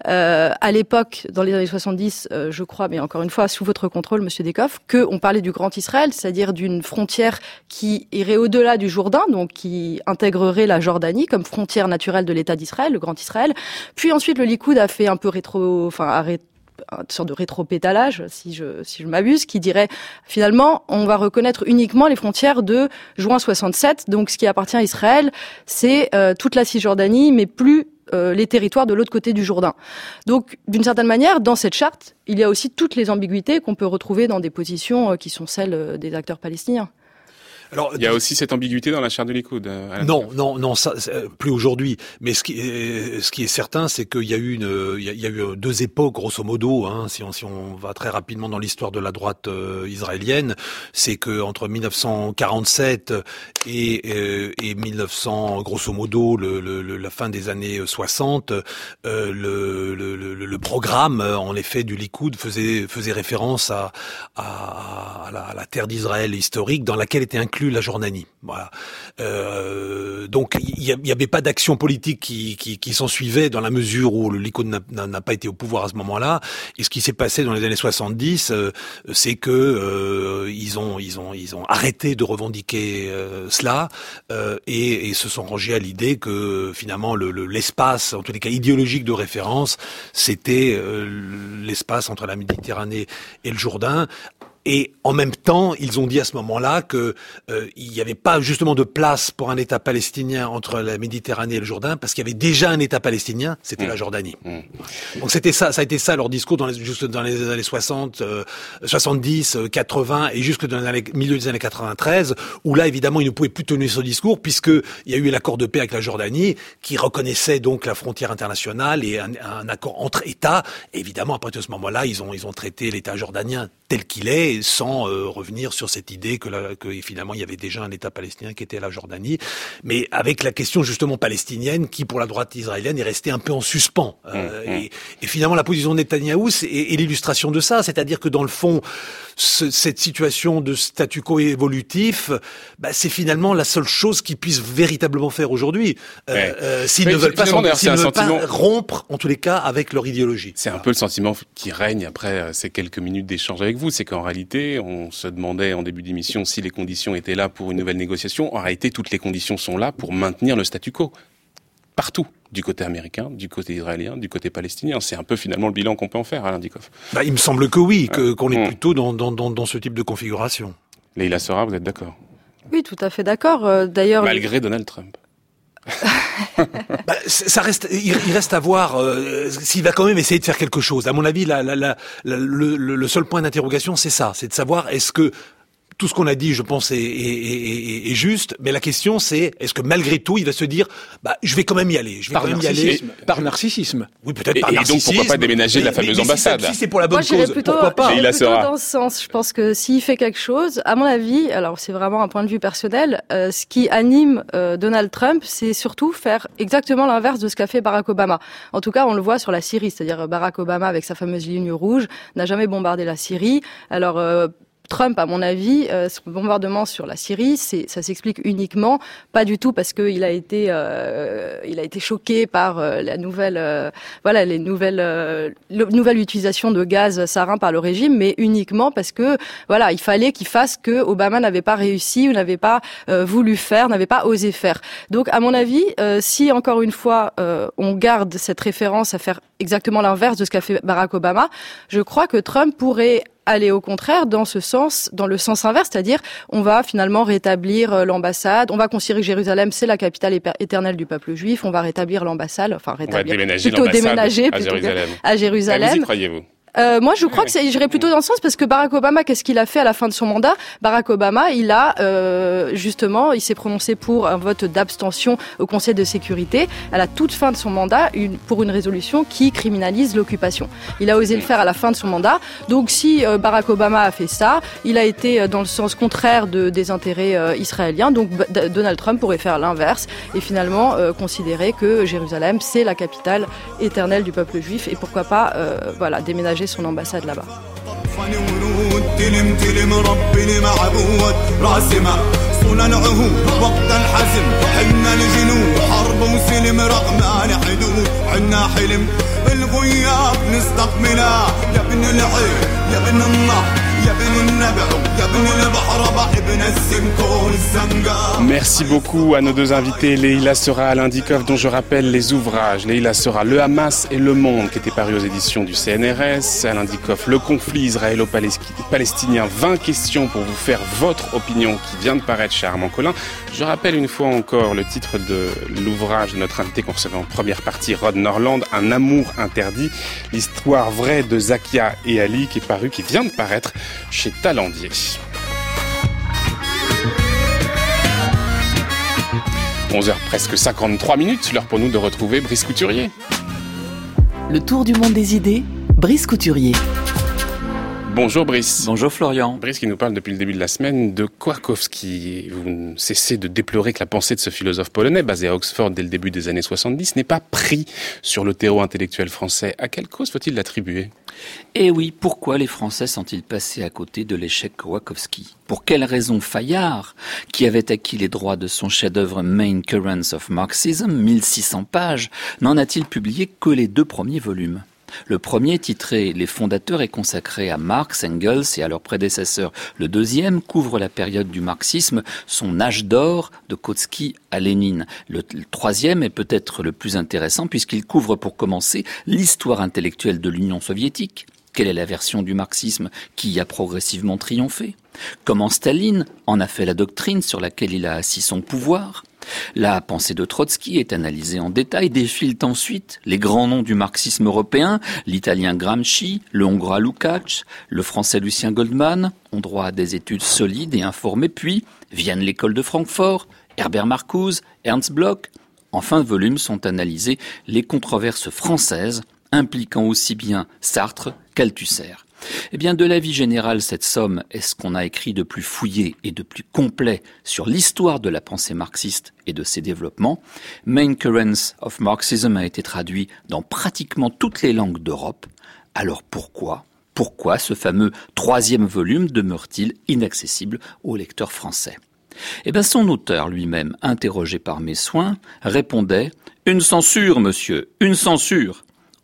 [SPEAKER 8] À l'époque, dans les années 70, je crois, mais encore une fois, sous votre contrôle, Monsieur Dekov, qu'on parlait du Grand Israël, c'est-à-dire d'une frontière qui irait au-delà du Jourdain, donc qui intégrerait la Jordanie comme frontière naturelle de l'État d'Israël, le Grand Israël. Puis ensuite, le Likoud a fait un peu une sorte de rétropétalage, si je m'abuse, qui dirait finalement on va reconnaître uniquement les frontières de juin 67, donc ce qui appartient à Israël, c'est toute la Cisjordanie, mais plus les territoires de l'autre côté du Jourdain. Donc, d'une certaine manière, dans cette charte, il y a aussi toutes les ambiguïtés qu'on peut retrouver dans des positions qui sont celles des acteurs palestiniens.
[SPEAKER 1] Alors, il y a aussi cette ambiguïté dans la charte du Likoud.
[SPEAKER 9] Non, ça plus aujourd'hui. Mais ce qui est certain, c'est qu'il y a eu deux époques, grosso modo. Si on va très rapidement dans l'histoire de la droite israélienne, c'est que entre 1947 et 1900, grosso modo, la fin des années 60, le programme, en effet, du Likoud faisait référence à la terre d'Israël historique, dans laquelle était inclus la Jordanie. Voilà. Donc il y avait pas d'action politique qui s'en suivait dans la mesure où le Likoud n'a pas été au pouvoir à ce moment-là. Et ce qui s'est passé dans les années 70, c'est que ils ont arrêté de revendiquer cela et se sont rangés à l'idée que finalement l'espace, en tous les cas idéologique de référence, c'était l'espace entre la Méditerranée et le Jourdain. Et en même temps, ils ont dit à ce moment-là que il n'y avait pas justement de place pour un État palestinien entre la Méditerranée et le Jourdain, parce qu'il y avait déjà un État palestinien, c'était la Jordanie. Donc c'était ça a été ça leur discours juste dans les années 60, 70, 80 et jusque dans les milieu des années 93, où là évidemment ils ne pouvaient plus tenir ce discours puisque il y a eu l'accord de paix avec la Jordanie qui reconnaissait donc la frontière internationale et un accord entre États. Et évidemment, à partir de ce moment-là, ils ont traité l'État jordanien tel qu'il est, sans revenir sur cette idée que finalement il y avait déjà un État palestinien qui était la Jordanie, mais avec la question justement palestinienne qui pour la droite israélienne est restée un peu en suspens. Et finalement la position de Netanyahou est l'illustration de ça, c'est-à-dire que dans le fond cette situation de statu quo évolutif, c'est finalement la seule chose qu'ils puissent véritablement faire aujourd'hui, s'ils ne veulent pas rompre en tous les cas avec leur idéologie.
[SPEAKER 1] C'est un peu le sentiment qui règne après ces quelques minutes d'échange avec vous, c'est qu'en réalité réalité, on se demandait en début d'émission si les conditions étaient là pour une nouvelle négociation. En réalité, toutes les conditions sont là pour maintenir le statu quo. Partout. Du côté américain, du côté israélien, du côté palestinien. C'est un peu finalement le bilan qu'on peut en faire, Alain Dikoff.
[SPEAKER 9] Il me semble que oui, qu'on est plutôt dans ce type de configuration.
[SPEAKER 1] Leïla Sora, vous êtes d'accord?
[SPEAKER 8] Oui, tout à fait d'accord. D'ailleurs,
[SPEAKER 1] malgré Donald Trump.
[SPEAKER 9] Ça reste, il reste à voir s'il va quand même essayer de faire quelque chose. À mon avis, le seul point d'interrogation, c'est ça, c'est de savoir est-ce que tout ce qu'on a dit, je pense, est juste, mais la question c'est, est-ce que malgré tout, il va se dire, je vais quand même y aller,
[SPEAKER 7] par narcissisme.
[SPEAKER 9] Oui, peut-être par narcissisme.
[SPEAKER 1] Et donc, pourquoi pas déménager de la fameuse ambassade?
[SPEAKER 9] Si c'est pour la bonne cause, pourquoi pas?
[SPEAKER 8] J'irais plutôt dans ce sens. Je pense que s'il fait quelque chose, à mon avis, alors c'est vraiment un point de vue personnel, ce qui anime Donald Trump, c'est surtout faire exactement l'inverse de ce qu'a fait Barack Obama. En tout cas, on le voit sur la Syrie, c'est-à-dire Barack Obama, avec sa fameuse ligne rouge, n'a jamais bombardé la Syrie. Alors, Trump, à mon avis, son bombardement sur la Syrie, ça s'explique uniquement, pas du tout parce qu'il a été choqué par la nouvelle utilisation de gaz sarin par le régime, mais uniquement parce que il fallait qu'il fasse que Obama n'avait pas réussi ou n'avait pas voulu faire, n'avait pas osé faire. Donc, à mon avis, si encore une fois on garde cette référence à faire exactement l'inverse de ce qu'a fait Barack Obama, je crois que Trump pourrait aller au contraire dans le sens inverse, c'est-à-dire on va finalement rétablir l'ambassade, on va considérer que Jérusalem c'est la capitale éternelle du peuple juif, on va rétablir l'ambassade, déménager à Jérusalem.
[SPEAKER 1] Vous y croyez-vous?
[SPEAKER 8] Moi, je crois que j'irais plutôt dans le sens parce que Barack Obama, qu'est-ce qu'il a fait à la fin de son mandat? Barack Obama, il s'est prononcé pour un vote d'abstention au Conseil de sécurité à la toute fin de son mandat pour une résolution qui criminalise l'occupation. Il a osé le faire à la fin de son mandat. Donc, si Barack Obama a fait ça, il a été dans le sens contraire des intérêts israéliens. Donc, Donald Trump pourrait faire l'inverse et finalement considérer que Jérusalem, c'est la capitale éternelle du peuple juif et pourquoi pas, déménager son ambassade là-bas.
[SPEAKER 1] Merci beaucoup à nos deux invités, Leïla Sora, Alain Dikoff, dont je rappelle les ouvrages. Leïla Sora, Le Hamas et le Monde, qui était paru aux éditions du CNRS. Alain Dikoff, Le conflit israélo-palestinien, 20 questions pour vous faire votre opinion, qui vient de paraître chez Armand Collin. Je rappelle une fois encore le titre de l'ouvrage de notre invité qu'on recevait en première partie, Rod Norland, Un amour interdit, l'histoire vraie de Zakia et Ali, qui vient de paraître chez Talendier. 11h presque 53 minutes, l'heure pour nous de retrouver Brice Couturier.
[SPEAKER 5] Le tour du monde des idées, Brice Couturier.
[SPEAKER 1] Bonjour Brice.
[SPEAKER 10] Bonjour Florian.
[SPEAKER 1] Brice qui nous parle depuis le début de la semaine de Kouakowski. Vous ne cessez de déplorer que la pensée de ce philosophe polonais, basé à Oxford dès le début des années 70, n'ait pas pris sur le terreau intellectuel français. À quelle cause faut-il l'attribuer ?
[SPEAKER 10] Eh oui, pourquoi les Français sont-ils passés à côté de l'échec Kouakowski ? Pour quelle raison Fayard, qui avait acquis les droits de son chef-d'œuvre Main Currents of Marxism, 1600 pages, n'en a-t-il publié que les 2 premiers volumes ? Le premier, titré « Les fondateurs », est consacré à Marx, Engels et à leurs prédécesseurs. Le deuxième couvre la période du marxisme, son âge d'or de Kautsky à Lénine. Le troisième est peut-être le plus intéressant puisqu'il couvre pour commencer l'histoire intellectuelle de l'Union soviétique. Quelle est la version du marxisme qui a progressivement triomphé ? Comment Staline en a fait la doctrine sur laquelle il a assis son pouvoir ? La pensée de Trotsky est analysée en détail, défilent ensuite les grands noms du marxisme européen, l'italien Gramsci, le hongrois Lukács, le français Lucien Goldman, ont droit à des études solides et informées, puis viennent l'école de Francfort, Herbert Marcuse, Ernst Bloch. En fin de volume sont analysées les controverses françaises, impliquant aussi bien Sartre qu'Althusser. Eh bien, de l'avis général, cette somme est ce qu'on a écrit de plus fouillé et de plus complet sur l'histoire de la pensée marxiste et de ses développements. Main Currents of Marxism a été traduit dans pratiquement toutes les langues d'Europe. Alors pourquoi ce fameux 3e volume demeure-t-il inaccessible aux lecteurs français ? Eh bien, son auteur lui-même, interrogé par mes soins, répondait « Une censure, monsieur, une censure !»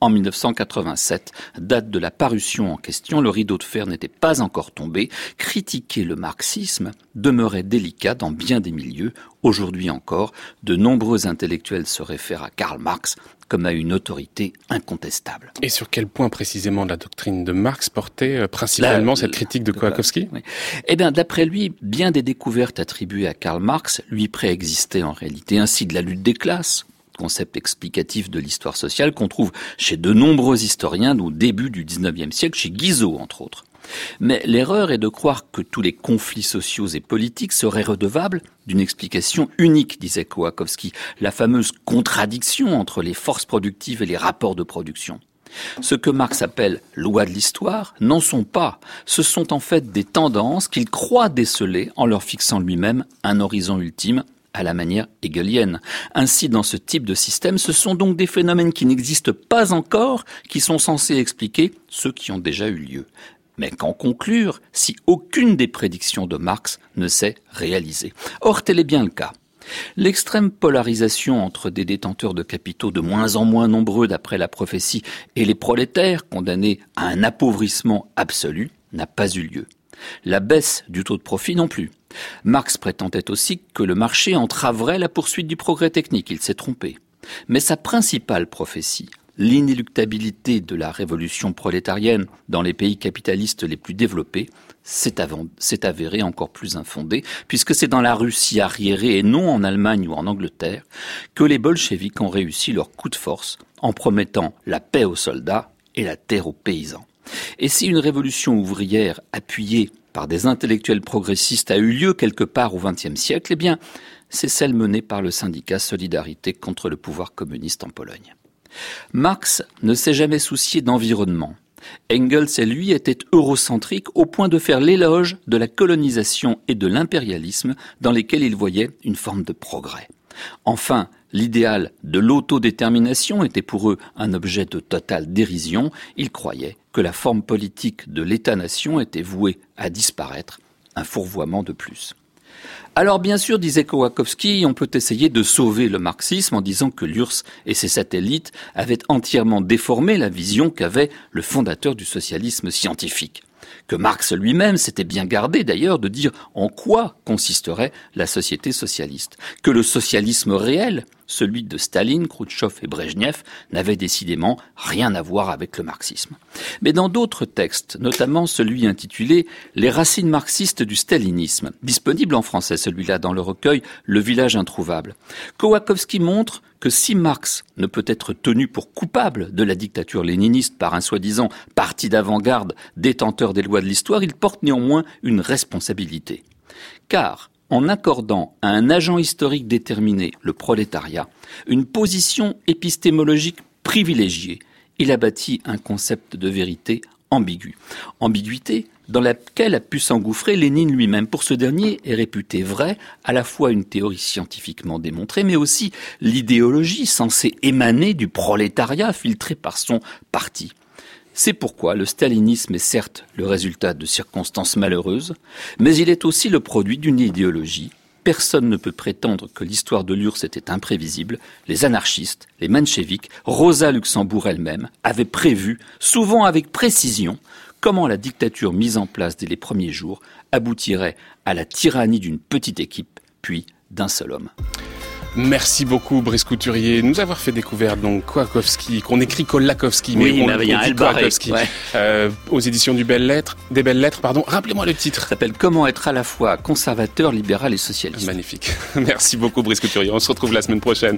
[SPEAKER 10] en 1987, date de la parution en question, le rideau de fer n'était pas encore tombé. Critiquer le marxisme demeurait délicat dans bien des milieux. Aujourd'hui encore, de nombreux intellectuels se réfèrent à Karl Marx comme à une autorité incontestable.
[SPEAKER 1] Et sur quel point précisément la doctrine de Marx portait principalement cette critique de Kołakowski ?
[SPEAKER 10] Oui. Eh bien, d'après lui, bien des découvertes attribuées à Karl Marx lui préexistaient en réalité, ainsi de la lutte des classes, concept explicatif de l'histoire sociale qu'on trouve chez de nombreux historiens au début du XIXe siècle, chez Guizot entre autres. Mais l'erreur est de croire que tous les conflits sociaux et politiques seraient redevables d'une explication unique, disait Kołakowski, la fameuse contradiction entre les forces productives et les rapports de production. Ce que Marx appelle lois de l'histoire n'en sont pas. Ce sont en fait des tendances qu'il croit déceler en leur fixant lui-même un horizon ultime, à la manière hegelienne. Ainsi, dans ce type de système, ce sont donc des phénomènes qui n'existent pas encore, qui sont censés expliquer ceux qui ont déjà eu lieu. Mais qu'en conclure si aucune des prédictions de Marx ne s'est réalisée? Or, tel est bien le cas. L'extrême polarisation entre des détenteurs de capitaux de moins en moins nombreux d'après la prophétie et les prolétaires condamnés à un appauvrissement absolu n'a pas eu lieu. La baisse du taux de profit non plus. Marx prétendait aussi que le marché entraverait la poursuite du progrès technique. Il s'est trompé. Mais sa principale prophétie, l'inéluctabilité de la révolution prolétarienne dans les pays capitalistes les plus développés, s'est avérée encore plus infondée, puisque c'est dans la Russie arriérée et non en Allemagne ou en Angleterre que les bolcheviks ont réussi leur coup de force en promettant la paix aux soldats et la terre aux paysans. Et si une révolution ouvrière appuyée par des intellectuels progressistes a eu lieu quelque part au XXe siècle, eh bien, c'est celle menée par le syndicat Solidarité contre le pouvoir communiste en Pologne. Marx ne s'est jamais soucié d'environnement. Engels et lui étaient eurocentriques au point de faire l'éloge de la colonisation et de l'impérialisme dans lesquels il voyait une forme de progrès. Enfin, l'idéal de l'autodétermination était pour eux un objet de totale dérision. Ils croyaient que la forme politique de l'État-nation était vouée à disparaître, un fourvoiement de plus. Alors bien sûr, disait Kołakowski, on peut essayer de sauver le marxisme en disant que l'URSS et ses satellites avaient entièrement déformé la vision qu'avait le fondateur du socialisme scientifique. Que Marx lui-même s'était bien gardé d'ailleurs de dire en quoi consisterait la société socialiste. Que le socialisme réel, celui de Staline, Khrouchtchev et Brejnev, n'avait décidément rien à voir avec le marxisme. Mais dans d'autres textes, notamment celui intitulé « Les racines marxistes du stalinisme », disponible en français celui-là dans le recueil « Le village introuvable », Kołakowski montre que si Marx ne peut être tenu pour coupable de la dictature léniniste par un soi-disant parti d'avant-garde détenteur des lois de l'histoire, il porte néanmoins une responsabilité. Car, en accordant à un agent historique déterminé, le prolétariat, une position épistémologique privilégiée, il a bâti un concept de vérité ambigu. Ambiguïté dans laquelle a pu s'engouffrer Lénine lui-même. Pour ce dernier est réputé vrai à la fois une théorie scientifiquement démontrée, mais aussi l'idéologie censée émaner du prolétariat filtrée par son parti. C'est pourquoi le stalinisme est certes le résultat de circonstances malheureuses, mais il est aussi le produit d'une idéologie. Personne ne peut prétendre que l'histoire de l'URSS était imprévisible. Les anarchistes, les mencheviks, Rosa Luxembourg elle-même avaient prévu, souvent avec précision, comment la dictature mise en place dès les premiers jours aboutirait à la tyrannie d'une petite équipe, puis d'un seul homme.
[SPEAKER 1] Merci beaucoup, Brice Couturier, de nous avoir fait découvrir donc Kołakowski, qu'on écrit Kołakowski, mais
[SPEAKER 10] oui,
[SPEAKER 1] on
[SPEAKER 10] il y a un
[SPEAKER 1] Kołakowski,
[SPEAKER 10] ouais.
[SPEAKER 1] Aux éditions des Belles Lettres. Rappelez-moi le titre.
[SPEAKER 10] Ça s'appelle Comment être à la fois conservateur, libéral et socialiste.
[SPEAKER 1] Magnifique. Merci beaucoup, Brice Couturier. On se retrouve la semaine prochaine.